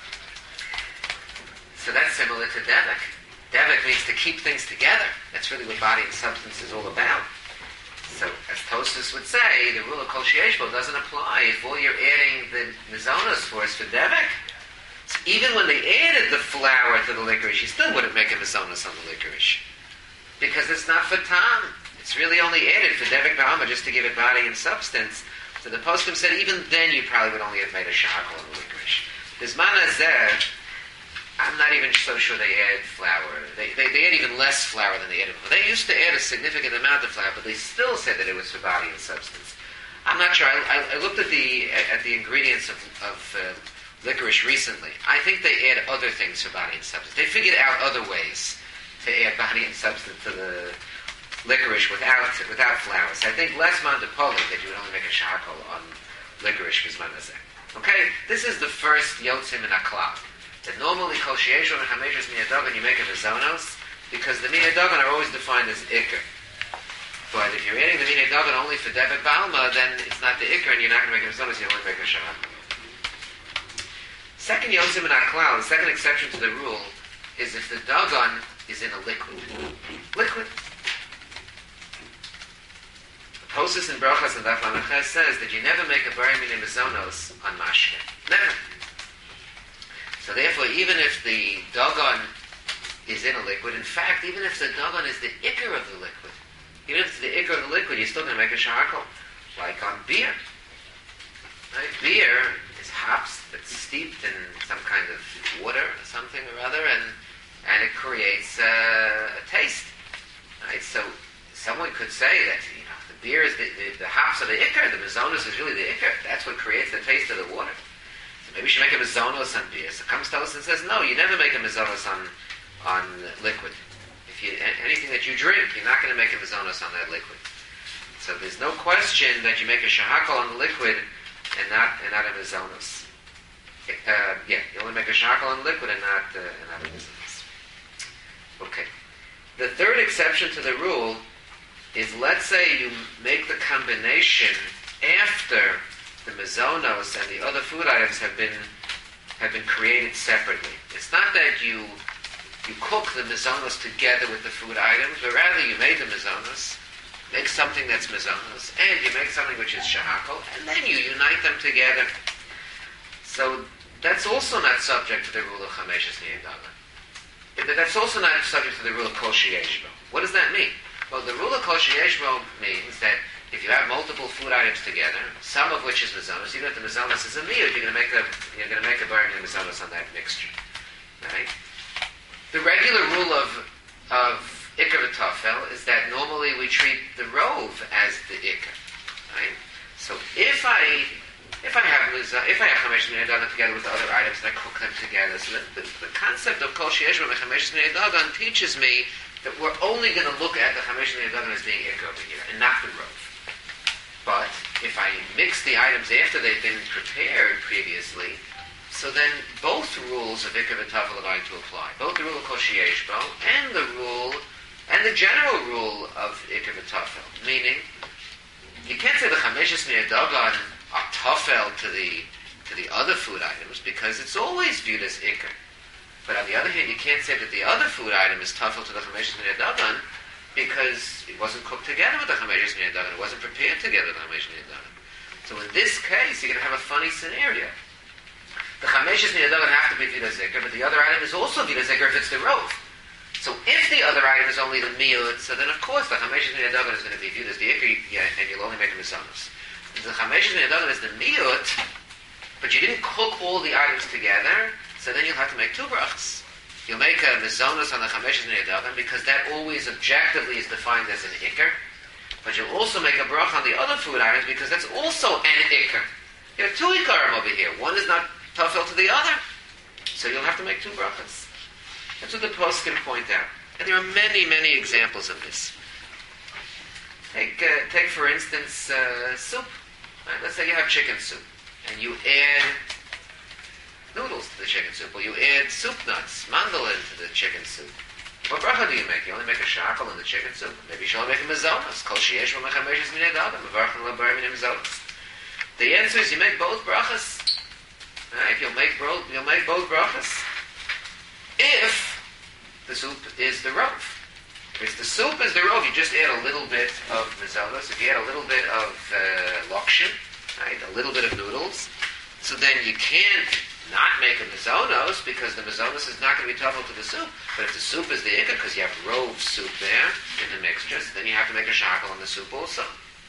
So that's similar to devik. Devik means to keep things together. That's really what body and substance is all about. So as Tosfos would say, the rule of kol sheyeshbo doesn't apply if all you're adding the mizonos for is for devik. So even when they added the flour to the licorice, you still wouldn't make a mizonos on the licorice. Because it's not for tam. It's really only added for devik ba'alma just to give it body and substance. So the poskim said even then you probably would only have made a shackle on the licorice. Bisman hazeh, I'm not even so sure they add flour. They add even less flour than they added before. They used to add a significant amount of flour, but they still said that it was for body and substance. I'm not sure. I looked at the ingredients of licorice recently. I think they add other things for body and substance. They figured out other ways to add body and substance to the licorice without flour. So I think less mandapolim that you would only make a shackle on licorice bisman hazeh. Okay, this is the first yotzim in aklal. That normally kol sheyeshbo and hameshus minadogan you make a mizonos because the minadogan are always defined as ikr. But if you're adding the minadogan only for devik ba'alma, then it's not the ikr and you're not going to make a mizonos. You only make a shackle. Second yotzim in aklal, the second exception to the rule is if the dagan is in a liquid. Liquid. Tosfos in Brachas and Daf Lamed says that you never make a bari min mizonos on mashke. Never. So therefore, even if the dagan is in a liquid, in fact, even if the dagan is the ikr of the liquid, even if it's the ikr of the liquid, you're still going to make a shackle, like on beer. Right? Beer is hops that's steeped in some kind of water or something or other, and it creates a taste. Right? So someone could say that the beer is the hops are the ikr, the mizonos is really the ikr. That's what creates the taste of the water. So maybe you should make a mizonos on beer. So comes to us and says, no, you never make a mizonos on liquid. If anything that you drink, you're not going to make a mizonos on that liquid. So there's no question that you make a shahakal on the liquid and not a mizonos. You only make a shahakal on the liquid and not a mizonos. Okay. The third exception to the rule is, let's say you make the combination after the mizonos and the other food items have been created separately. It's not that you cook the mizonos together with the food items, but rather you made the mizonos, make something that's mizonos, and you make something which is shahakal, and then you unite them together. So that's also not subject to the rule of Chameshes Ni'edaga. That's also not subject to the rule of Kol Sheyeshbo. What does that mean? Well, the rule of Kol Sheyeshbo means that if you have multiple food items together, some of which is Mazonos, even if the Mazonos is a miyut, you're going to make a burning of Mazonos on that mixture. Right? The regular rule of Iker v'Tafel is that normally we treat the rove as the Iker. Right? So if I have Chameshes Ni'edagan together with the other items and I cook them together, so the concept of Kol Sheyeshbo and Chameshes Ni'edagan teaches me that we're only going to look at the Chameshes Ni'edagan as being Iker over here, and not the rove. But if I mix the items after they've been prepared previously, so then both rules of Iker v'Tafel are going to apply. Both the rule of Kol Sheyeshbo and the general rule of Iker v'Tafel. Meaning, you can't say the Chameshes Ni'edagan are Tafel to the other food items because it's always viewed as Iker. But on the other hand, you can't say that the other food item is Tafel to the Chameshes Ni'edagan because it wasn't cooked together with the Chameshes Ni'edagan. It wasn't prepared together with the Chameshes Ni'edagan. So in this case, you're going to have a funny scenario. The Chameshes Ni'edagan have to be viewed as Iker, but the other item is also viewed as Iker if it's the rove. So if the other item is only the miyut, so then of course the Chameshes Ni'edagan is going to be viewed as the Iker, and you'll only make a Mazonos. If the Chameshes Ni'edagan is the miyut, but you didn't cook all the items together, so then you'll have to make two brachas. You'll make a Mazonos on the Chameshes Ni'edagan because that always objectively is defined as an Iker, but you'll also make a bracha on the other food items because that's also an Iker. You have two Ikarim over here. One is not Tafel to the other. So you'll have to make two brachas. That's what the poskim point out. And there are many, many examples of this. Take for instance, soup. Right? Let's say you have chicken soup, and you add noodles to the chicken soup, or you add soup nuts, mandolin to the chicken soup. What bracha do you make? You only make a shakel in the chicken soup. Maybe you should only make a Mazonos. Kol Sheyeshbo Chameshes Ni'edagan, Mevarchin L'Bar Min Mazonos. The answer is you make both brachas. Right? You'll make both brachas if the soup is the rove. If the soup is the rove, you just add a little bit of Mazonos. If you add a little bit of lokshin, right, a little bit of noodles, so then you can't not make a Mazonos because the Mazonos is not going to be tafel to the soup. But if the soup is the Iker, because you have rove soup there in the mixture, so then you have to make a shakel in the soup also.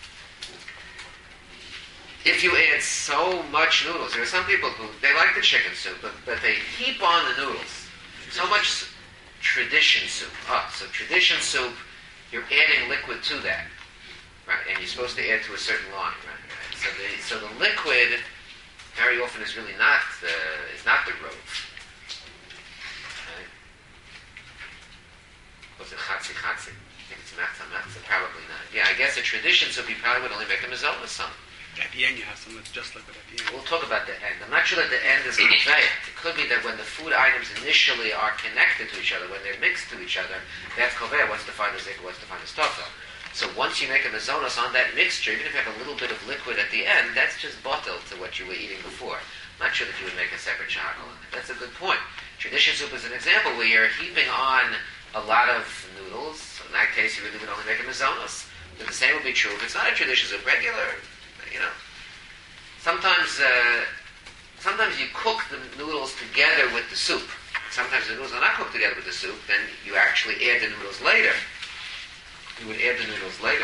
If you add so much noodles, there are some people who, they like the chicken soup, but they heap on the noodles. So much tradition soup. So tradition soup, you're adding liquid to that. Right? And you're supposed to add to a certain line. Right? So the liquid very often is really not the rove. Right? Was it chatzi? I think it's machza. Probably not. Yeah, I guess a tradition soup you probably would only make a Mazonos some. At the end, you have some that's just liquid at the end. We'll talk about the end. I'm not sure that the end is conveyed. It could be that when the food items initially are connected to each other, when they're mixed to each other, that's conveyed. What's defined as Iker, what's defined as Tafel. So once you make a Mazonos on that mixture, even if you have a little bit of liquid at the end, that's just bottled to what you were eating before. I'm not sure that you would make a separate shakel on it. That's a good point. Tradition soup is an example where you're heaping on a lot of noodles. So in that case, you really would only make a Mazonos. But the same would be true if it's not a tradition soup, regular, Sometimes you cook the noodles together with the soup. Sometimes the noodles are not cooked together with the soup, then you actually add the noodles later. You would add the noodles later.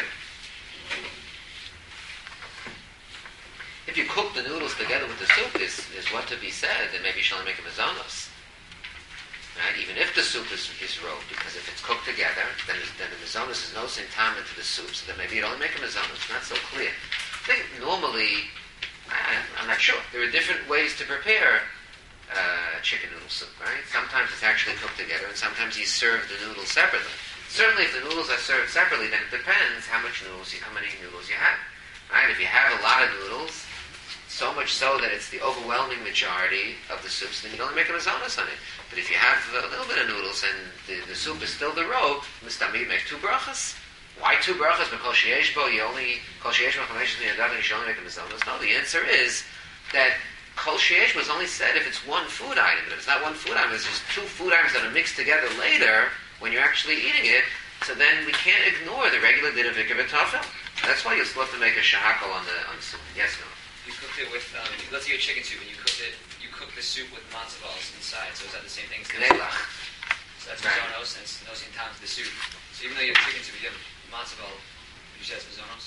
If you cook the noodles together with the soup, is what to be said, then maybe you should only make a Mazonos. Right? Even if the soup is rove, because if it's cooked together, then the Mazonos is no symptom into the soup, so then maybe you'd only make a Mazonos. It's not so clear. I think normally, I'm not sure. There are different ways to prepare chicken noodle soup, right? Sometimes it's actually cooked together, and sometimes you serve the noodles separately. Certainly, if the noodles are served separately, then it depends how many noodles you have. Right? If you have a lot of noodles, so much so that it's the overwhelming majority of the soups, then you only make a Mazonos on it. But if you have a little bit of noodles and the soup is still the rove, Mistami, you make two brachas. Why two brachas? Because Kol Sheyeshbo, you should only make a Mazonos. No, the answer is that Kol Sheyeshbo is only said if it's one food item. But if it's not one food item, it's just two food items that are mixed together later when you're actually eating it. So then we can't ignore the regular din of Iker v'Tafel. That's why you still have to make a shakel on the soup. Yes, no. You cooked it with, let's say you had chicken soup and you cooked cook the soup with matzo balls inside. So is that the same thing? Knelach. So that's Right. mazonos, and it's nosim tam to the soup. So even though you have chicken soup, you have matzo ball, you say that's mazonos?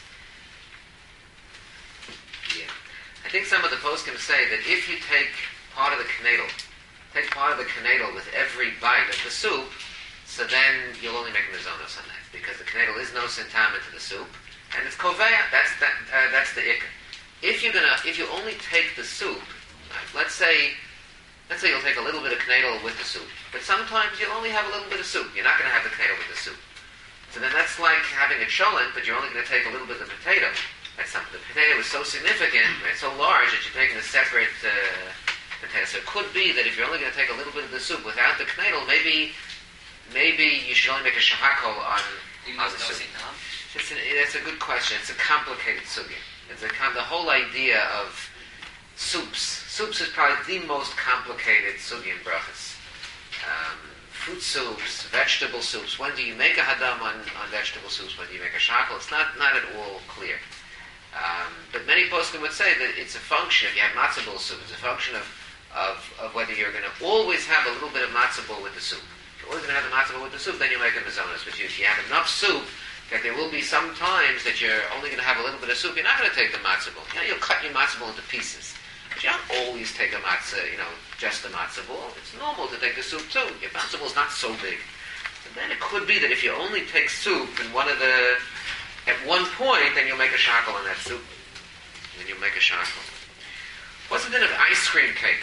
Yeah. I think some of the poskim say that if you take part of the knedel with every bite of the soup, so then you'll only make mazonos on that, because the knedel is no sintam into the soup, and it's koveya. That's the ikka. If you only take the soup, let's say you'll take a little bit of knedel with the soup, but sometimes you'll only have a little bit of soup. You're not going to have the knedel with the soup. So then that's like having a cholent, but you're only going to take a little bit of the potato. That's something. The potato is so significant, right, so large that you're taking a separate potato. So it could be that if you're only going to take a little bit of the soup without the knedel, maybe you should only make a shahakol on Even though the it's soup. nosim tam? That's a good question. It's a complicated sugya. The whole idea of soups. Soups is probably the most complicated sugya in brachas. Fruit soups, vegetable soups. When do you make a hadam on vegetable soups? When do you make a shakal? It's not at all clear. But many poskim would say that it's a function. If you have matzo ball soup, it's a function of whether you're going to always have a little bit of matzo ball with the soup. If you're always going to have the matzo ball with the soup, then you make a mazonos. But if you have enough soup, that there will be some times that you're only going to have a little bit of soup, you're not going to take the matzo ball. You'll cut your matzo ball into pieces. But you don't always take a matzah, just the matzo ball. It's normal to take the soup too. Your matzo ball is not so big. And then it could be that if you only take soup in at one point, then you'll make a shackle on that soup. Then you'll make a shackle. What's the din of ice cream cake?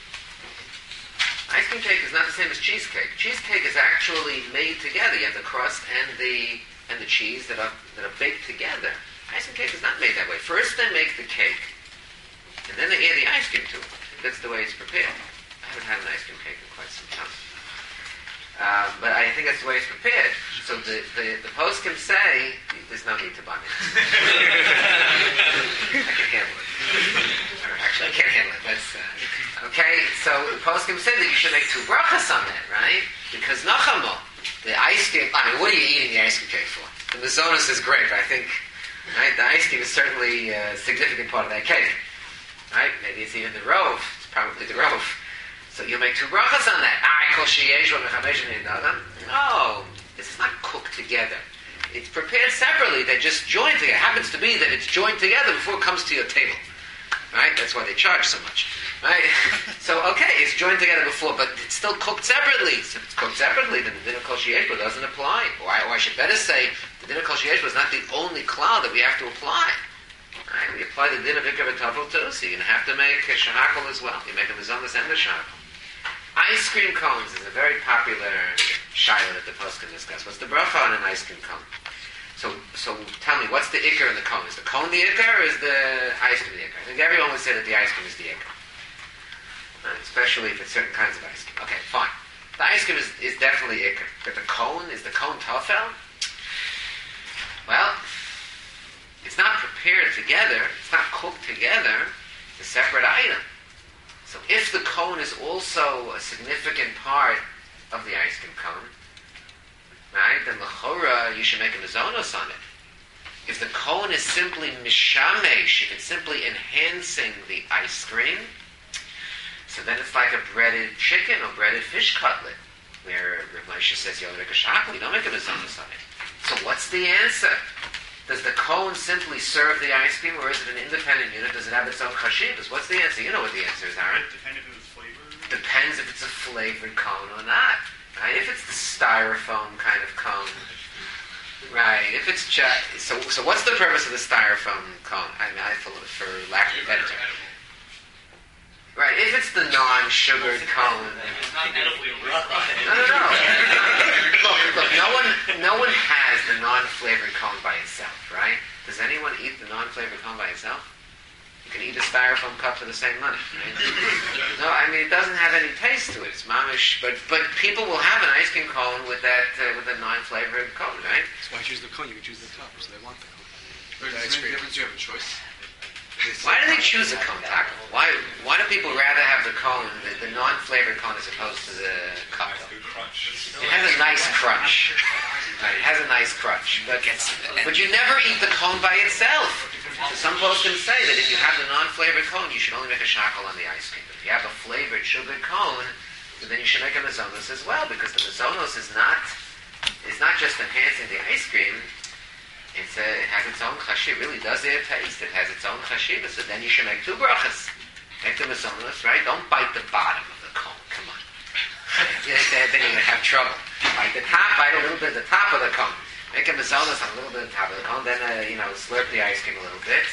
Ice cream cake is not the same as cheesecake. Cheesecake is actually made together. You have the crust and the cheese that are baked together. Ice cream cake is not made that way. First they make the cake, and then they add the ice cream to it. That's the way it's prepared. I haven't had an ice cream cake in quite some time. But I think that's the way it's prepared. So the poskim say there's no need to buy it. I can handle it. Or actually, I can't handle it. That's okay. So the poskim say that you should make 2 brachas on that, right? Because nachamo, the ice cream. I mean, what are you eating the ice cream cake for? The mazonos is great, but I think, right, the ice cream is certainly a significant part of that cake, right? Maybe it's even the rove. It's probably the rove. So you make 2 brachas on that. No, this is not cooked together. It's prepared separately. They're just joined together. It happens to be that it's joined together before it comes to your table. Right? That's why they charge so much. Right? So, okay, it's joined together before, but it's still cooked separately. So if it's cooked separately, then the din of kol sheyeshbo doesn't apply. Or I should better say, the din of kol sheyeshbo is not the only cloud that we have to apply. Right? We apply the din of ikar v'tafel too, so you're going to have to make a shahakol as well. You make a mazonos and a shahakol. Ice cream cones is a very popular shaila that the poskim discuss. What's the bracha on an ice cream cone? So tell me, what's the ikar in the cone? Is the cone the ikar, or is the ice cream the ikar? I think everyone would say that the ice cream is the ikar. Especially if it's certain kinds of ice cream. Okay, fine. The ice cream is definitely ikar. But is the cone tafel? Well, it's not prepared together. It's not cooked together. It's a separate item. So if the cone is also a significant part of the ice cream cone, right, then l'chora, you should make a mazonos on it. If the cone is simply mishamesh, if it's simply enhancing the ice cream, so then it's like a breaded chicken or breaded fish cutlet, where Rav Moshe says you only make a shakal, you don't make a mazonos on it. So what's the answer? Does the cone simply serve the ice cream, or is it an independent unit? Does it have its own chashivas? What's the answer? You know what the answer is, Aaron. Depending if it's flavored. Depends if it's a flavored cone or not. Right? If it's the styrofoam kind of cone, right? If it's just so what's the purpose of the styrofoam cone? I mean, for lack of a better term. Right? If it's the non-sugared cone. It's not edibly No. Look. No one has the non-flavored cone by itself, right? Does anyone eat the non-flavored cone by itself? You can eat a styrofoam cup for the same money, right? No, I mean, it doesn't have any taste to it. It's mamish, but people will have an ice cream cone with a non-flavored cone, right? That's why I choose the cone. You can choose the cup, so they want the cone. Or does it make a difference? You have a choice. Why do they choose a cone, Taco? Why do people rather have the cone, the non-flavored cone, as opposed to the cup? Nice good crunch. It has a nice crunch. Right, it has a nice crunch. But you never eat the cone by itself. So some poskim say that if you have the non-flavored cone, you should only make a shackle on the ice cream. If you have a flavored sugared cone, then you should make a mazonos as well, because the mazonos is not just enhancing the ice cream. It has its own chashiv. It really does add taste. It has its own chashiv. So then you should make two brachas. Make the mazonos, right? Don't bite the bottom of the cone. Come on. Then you're going to have trouble. Bite the top. Bite a little bit of the top of the cone. Make a mazonos on a little bit of the top of the cone. Then slurp the ice cream a little bit.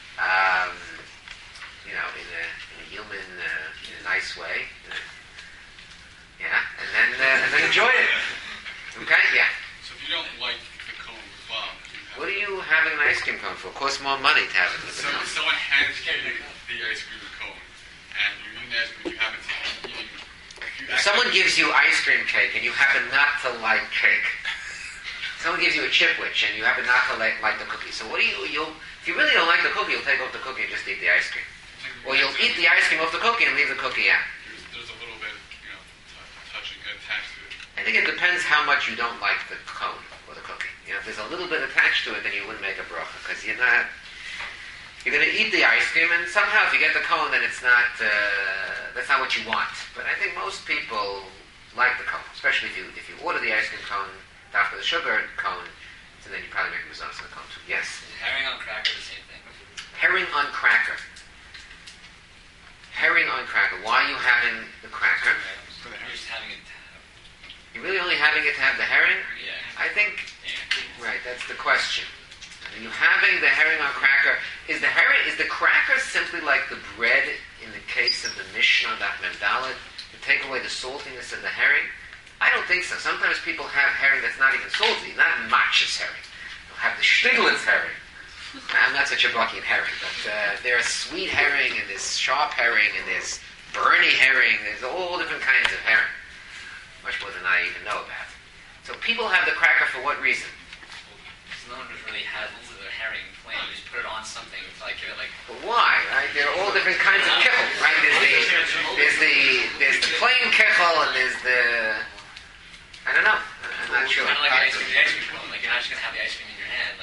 In a human, in a nice way. Yeah, and then enjoy it. Okay, yeah. So if you don't like the cone with bomb, What are you having an ice cream cone for? It costs more money to have it with the so cone. if someone hands you the ice cream cone, and you're eating the ice cream, you happen to be eating. If someone gives you ice cream cake and you happen not to like cake, someone gives you a chipwich and you happen not to like the cookie. So what do you'll if you really don't like the cookie, you'll take off the cookie and just eat the ice cream. Or you'll eat the ice cream off the cookie and leave the cookie out. There's a little bit, touching attached to it. I think it depends how much you don't like the cone or the cookie. If there's a little bit attached to it, then you wouldn't make a bracha, because you're going to eat the ice cream, and somehow if you get the cone, then it's not, that's not what you want. But I think most people like the cone, especially if you order the ice cream cone after the sugar cone, so then you probably make a mazonos on the cone too. Yes? Is herring on cracker the same thing? Herring on cracker. Herring on cracker. Why are you having the cracker? You're just having it. You're really only having it to have the herring? Yeah. I think, right, that's the question. Are you having the herring on cracker? Is the cracker simply like the bread in the case of the Mishnah, that Mendalit, to take away the saltiness of the herring? I don't think so. Sometimes people have herring that's not even salty, not matches herring. They'll have the Stiglitz herring. I'm not such a bucking herring, but there's sweet herring, and there's sharp herring, and there's Bernie herring. There's all different kinds of herring, much more than I even know about. So people have the cracker for what reason? Because no one just really has the herring plain. You just put it on something to give it But why? Right? There are all different kinds of kichel, right? There's the plain kichel, and there's the I don't know. I'm not sure. Kind of like the ice cream cone. Like you're not just gonna have the ice cream in your hand.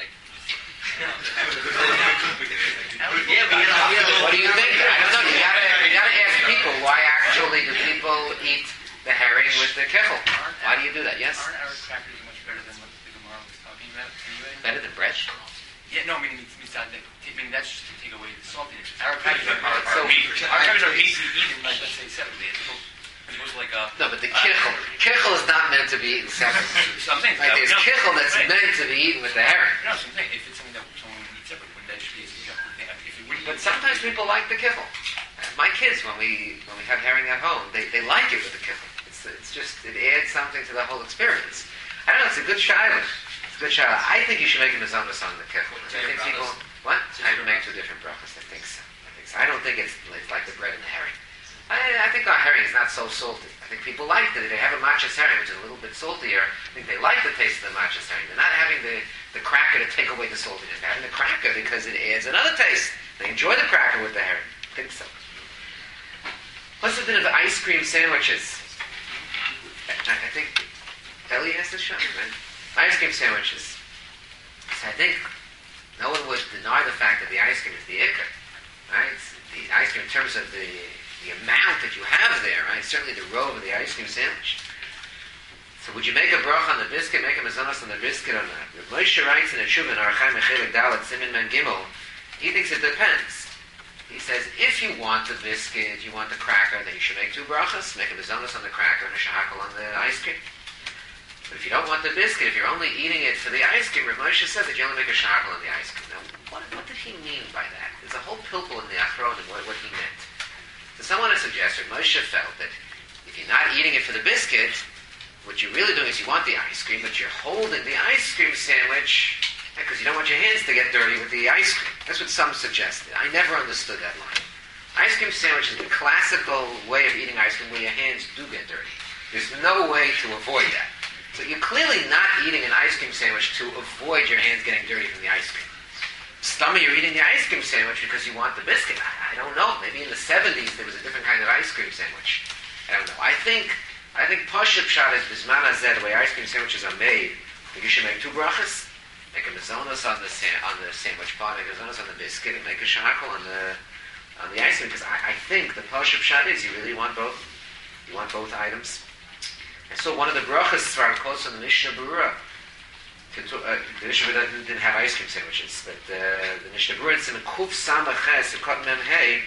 What do you think? I don't know. You gotta ask people why actually do people eat the herring with the kichel? Why do you do that? Yes? Aren't our crackers much better than what the Gemara was talking about anyway? Better than bread? Yeah, no, I mean, that's just to take away the saltiness. Our crackers are So- meat. Our crackers are meat to eat in, like, let's say, separately. As opposed to like a... No, but the kichel is not meant to be eaten separately. Something. Right? There's kichel that's meant to be eaten with the herring. No, something. If it's something that someone would eat separately, wouldn't that just be if it wouldn't... But sometimes people like the kichel. My kids, when we have herring at home, they like it with the kichel. It's just, it adds something to the whole experience. I don't know, it's a good shiloh. I think you should make a mazonos on the kichel. I think people... What? I would make two different brachas. I think so. I don't think it's like the bread and the herring. I think our herring is not so salty. I think people like it. They have a matchas herring, which is a little bit saltier. I think they like the taste of the matchas herring. They're not having the cracker to take away the saltiness. They're having the cracker because it adds another taste. They enjoy the cracker with the herring. I think so. What's the bit of ice cream sandwiches? I think Ellie has this shot, right? Ice cream sandwiches. So I think no one would deny the fact that the ice cream is the ikar, right? The ice cream in terms of the amount that you have there, right? Certainly the row of the ice cream sandwich. So would you make a bracha on the biscuit, make a mazonos on the biscuit or not? Rav Moshe writes in a Shuvah in Arachai Mechelik Dalet Simin Men Gimel, he thinks it depends. He says, if you want the biscuit, you want the cracker, then you should make two brachas, make a mazonos on the cracker and a shahakal on the ice cream. But if you don't want the biscuit, if you're only eating it for the ice cream, Rav Moshe said that you only make a shahakal on the ice cream. Now, what did he mean by that? There's a whole pilpul in the Achronim, what he meant. So someone has suggested, Moshe felt that if you're not eating it for the biscuit, what you're really doing is you want the ice cream, but you're holding the ice cream sandwich because you don't want your hands to get dirty with the ice cream. That's what some suggested. I never understood that line. Ice cream sandwich is the classical way of eating ice cream where your hands do get dirty. There's no way to avoid that. So you're clearly not eating an ice cream sandwich to avoid your hands getting dirty from the ice cream. Stomach, you're eating the ice cream sandwich because you want the biscuit. I don't know. Maybe in the 70s there was a different kind of ice cream sandwich. I don't know. I think Pashup Pshat is Bisman Hazeh, the way ice cream sandwiches are made, that you should make two brachas. make a mazonos on the sandwich bar, make a mazonos on the biscuit, and make a shahakol on the ice cream. Because I think the Pashup Pshat is you really want both. You want both items. And so one of the brachas Svarim quotes from the Mishnah Berurah. The Mishnah Berurah didn't have ice cream sandwiches, but the Mishnah Berurah in Kuf Samaches Ukot Mem Hey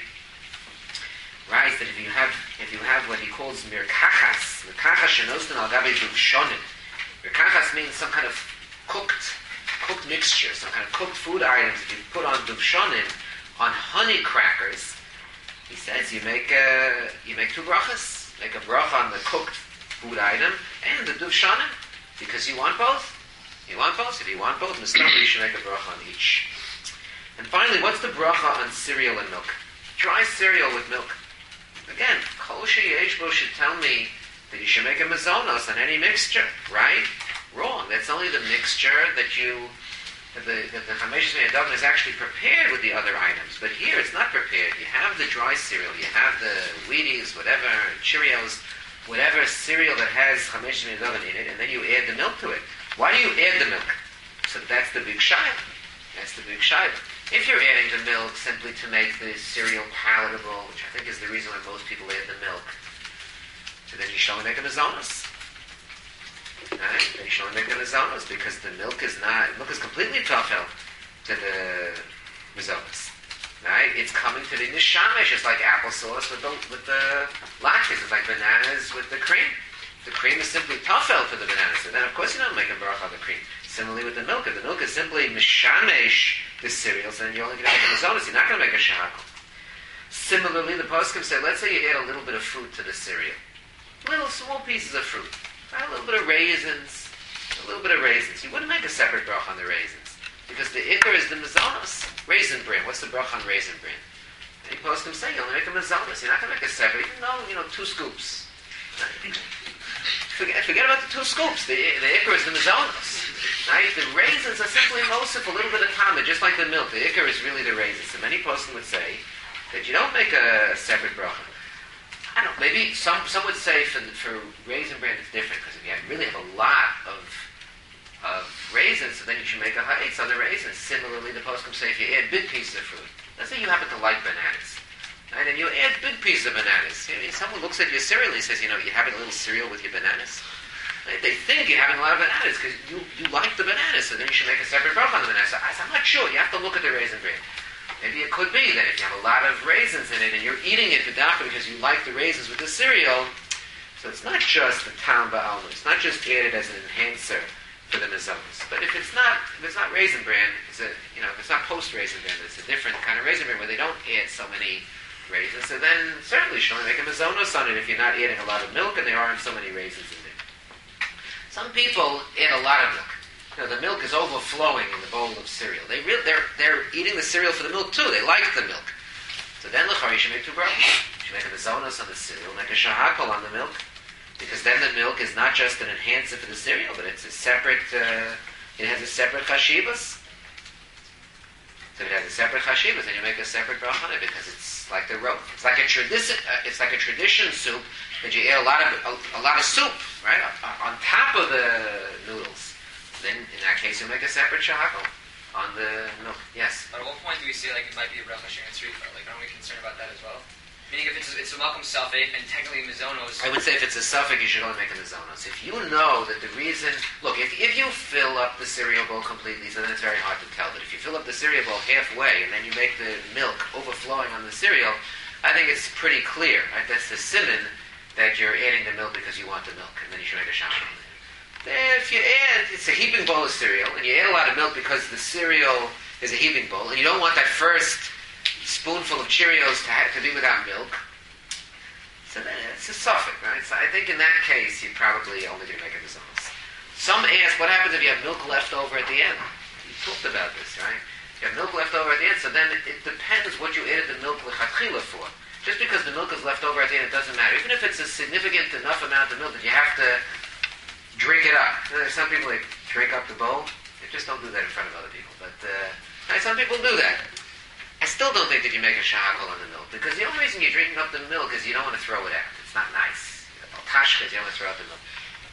writes that if you have what he calls mirkachas shenostan al gabe duvshonim. Mirkachas means some kind of cooked mixture, some kind of cooked food items that you put on duvshonim, on honey crackers. He says you make two brachas. Make a bracha on the cooked food item and the duvshonim, because you want both. You want both. If you want both, Mustama, you should make a bracha on each. And finally, what's the bracha on cereal and milk? Dry cereal with milk. Again, Kol Sheyeshbo should tell me that you should make a mazonos on any mixture, right? Wrong. That's only the mixture that the Chamesh Me'adavin is actually prepared with the other items. But here it's not prepared. You have the dry cereal, you have the Wheaties, whatever, Cheerios, whatever cereal that has Chamesh Me'adavin in it, and then you add the milk to it. Why do you add the milk? So that's the big shayla. That's the big shayla. If you're adding the milk simply to make the cereal palatable, which I think is the reason why most people add the milk, so then you should only make a mazonos. Right? Then you should only make a mazonos, because the milk is completely tafel to the mazonos. Right? It's coming to the nishamesh. It's like applesauce with the latkes. It's like bananas with the cream. The cream is simply tafel for the bananas. So then, of course, you don't make a bracha on the cream. Similarly with the milk. If the milk is simply mishamesh the cereals, then you're only going to make a mazonos. You're not going to make a shahakol. Similarly, the poskim said, let's say you add a little bit of fruit to the cereal. Little small pieces of fruit. A little bit of raisins. You wouldn't make a separate bracha on the raisins, because the ikar is the mazonos. Raisin bran. What's the bracha on raisin bran? Any poskim say you only make a mazonos. You're not going to make a separate, even though, 2 scoops. Forget about the 2 scoops. The ikar is the mazonos. Right? The raisins are simply mosif, a little bit of time, just like the milk. The ikar is really the raisins. So many poskim would say that you don't make a separate bracha. I don't know. Maybe some would say for raisin bran it's different, because if you really have a lot of raisins, so then you should make a ha'etz on the raisins. Similarly, the poskim say if you add big pieces of fruit, let's say you happen to like bananas, right? And you add big pieces of bananas. Someone looks at your cereal and says, you're having a little cereal with your bananas. Right? They think you're having a lot of bananas because you like the bananas, so then you should make a separate bracha on the bananas. So I'm not sure. You have to look at the raisin bran. Maybe it could be that if you have a lot of raisins in it and you're eating it because you like the raisins with the cereal, so it's not just the tam ba'alma. It's not just added as an enhancer for the mazonos. But if it's not raisin bran, if it's not post raisin bran, it's a different kind of raisin bran where they don't add so many raisins. So then certainly you should only make a mazonos on it if you're not adding a lot of milk and there aren't so many raisins in there. Some people add a lot of milk. The milk is overflowing in the bowl of cereal. They're eating the cereal for the milk too. They like the milk. So then l'chari you should make 2 brachos. You should make a mazonos on the cereal, make a shahakol on the milk, because then the milk is not just an enhancer for the cereal, but it's a separate. It has a separate chashivas. So if it has a separate chashivas, then you make a separate bracha on it, because it's like the rope. It's like a tradition soup that you add a lot of soup, right, on top of the noodles. Then, in that case, you'll make a separate shahakol on the milk. Yes? But at what point do we say, it might be a bracha shir and srifa? Aren't we concerned about that as well? Meaning, if it's a malkum safek, and technically mazonos... I would say if it's a safek, you should only make a mazonos. If you know that the reason... Look, if you fill up the cereal bowl completely, so then it's very hard to tell. But if you fill up the cereal bowl halfway, and then you make the milk overflowing on the cereal, I think it's pretty clear, right? That's the siman that you're adding the milk because you want the milk, and then you should make a shahakol. If you add, it's a heaping bowl of cereal, and you add a lot of milk because the cereal is a heaping bowl, and you don't want that first spoonful of Cheerios to be without milk, so then it's a suffix, right? So I think in that case, you'd probably only do make a mazonos. Some ask, what happens if you have milk left over at the end? We talked about this, right? You have milk left over at the end, so then it depends what you added the milk l'chatchila for. Just because the milk is left over at the end, it doesn't matter. Even if it's a significant enough amount of milk that you have to drink it up. Some people drink up the bowl. They just don't do that in front of other people. But some people do that. I still don't think that you make a shahakol on the milk, because the only reason you're drinking up the milk is you don't want to throw it out. It's not nice. Tashkas, you don't want to throw out the milk.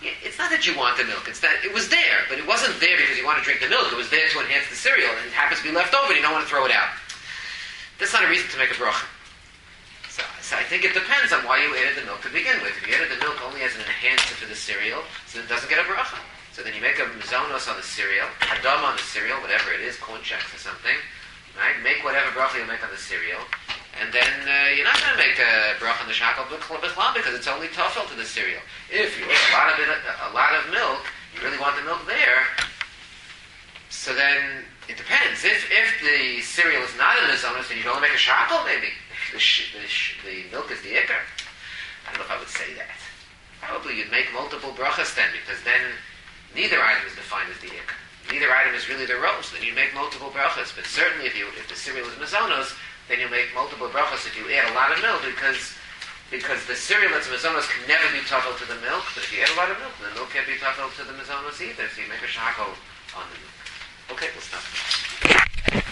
It's not that you want the milk. It's that it was there, but it wasn't there because you want to drink the milk. It was there to enhance the cereal, and it happens to be left over, and you don't want to throw it out. That's not a reason to make a bracha. So I think it depends on why you added the milk to begin with. If you added the milk only as an enhancer for the cereal, so it doesn't get a bracha. So then you make a mizonos on the cereal, hadam on the cereal, whatever it is, corn checks or something. Right? Make whatever bracha you make on the cereal, and then you're not going to make a bracha on the shakal b'chlam because it's only tofel to the cereal. If you add a lot of milk, you really want the milk there. So then it depends. If the cereal is not a mizonos, then you can only make a shakal, maybe. The milk is the ikar. I don't know if I would say that. Probably you'd make multiple brachas then, because then neither item is defined as the ikar. Neither item is really the roast. Then you'd make multiple brachas. But certainly if the cereal is mizonos, then you'll make multiple brachas if you add a lot of milk, because the cereal that's mizonos can never be tafel to the milk. But if you add a lot of milk, the milk can't be tafel to the mizonos either. So you make a shakal on the milk. Okay, we'll stop.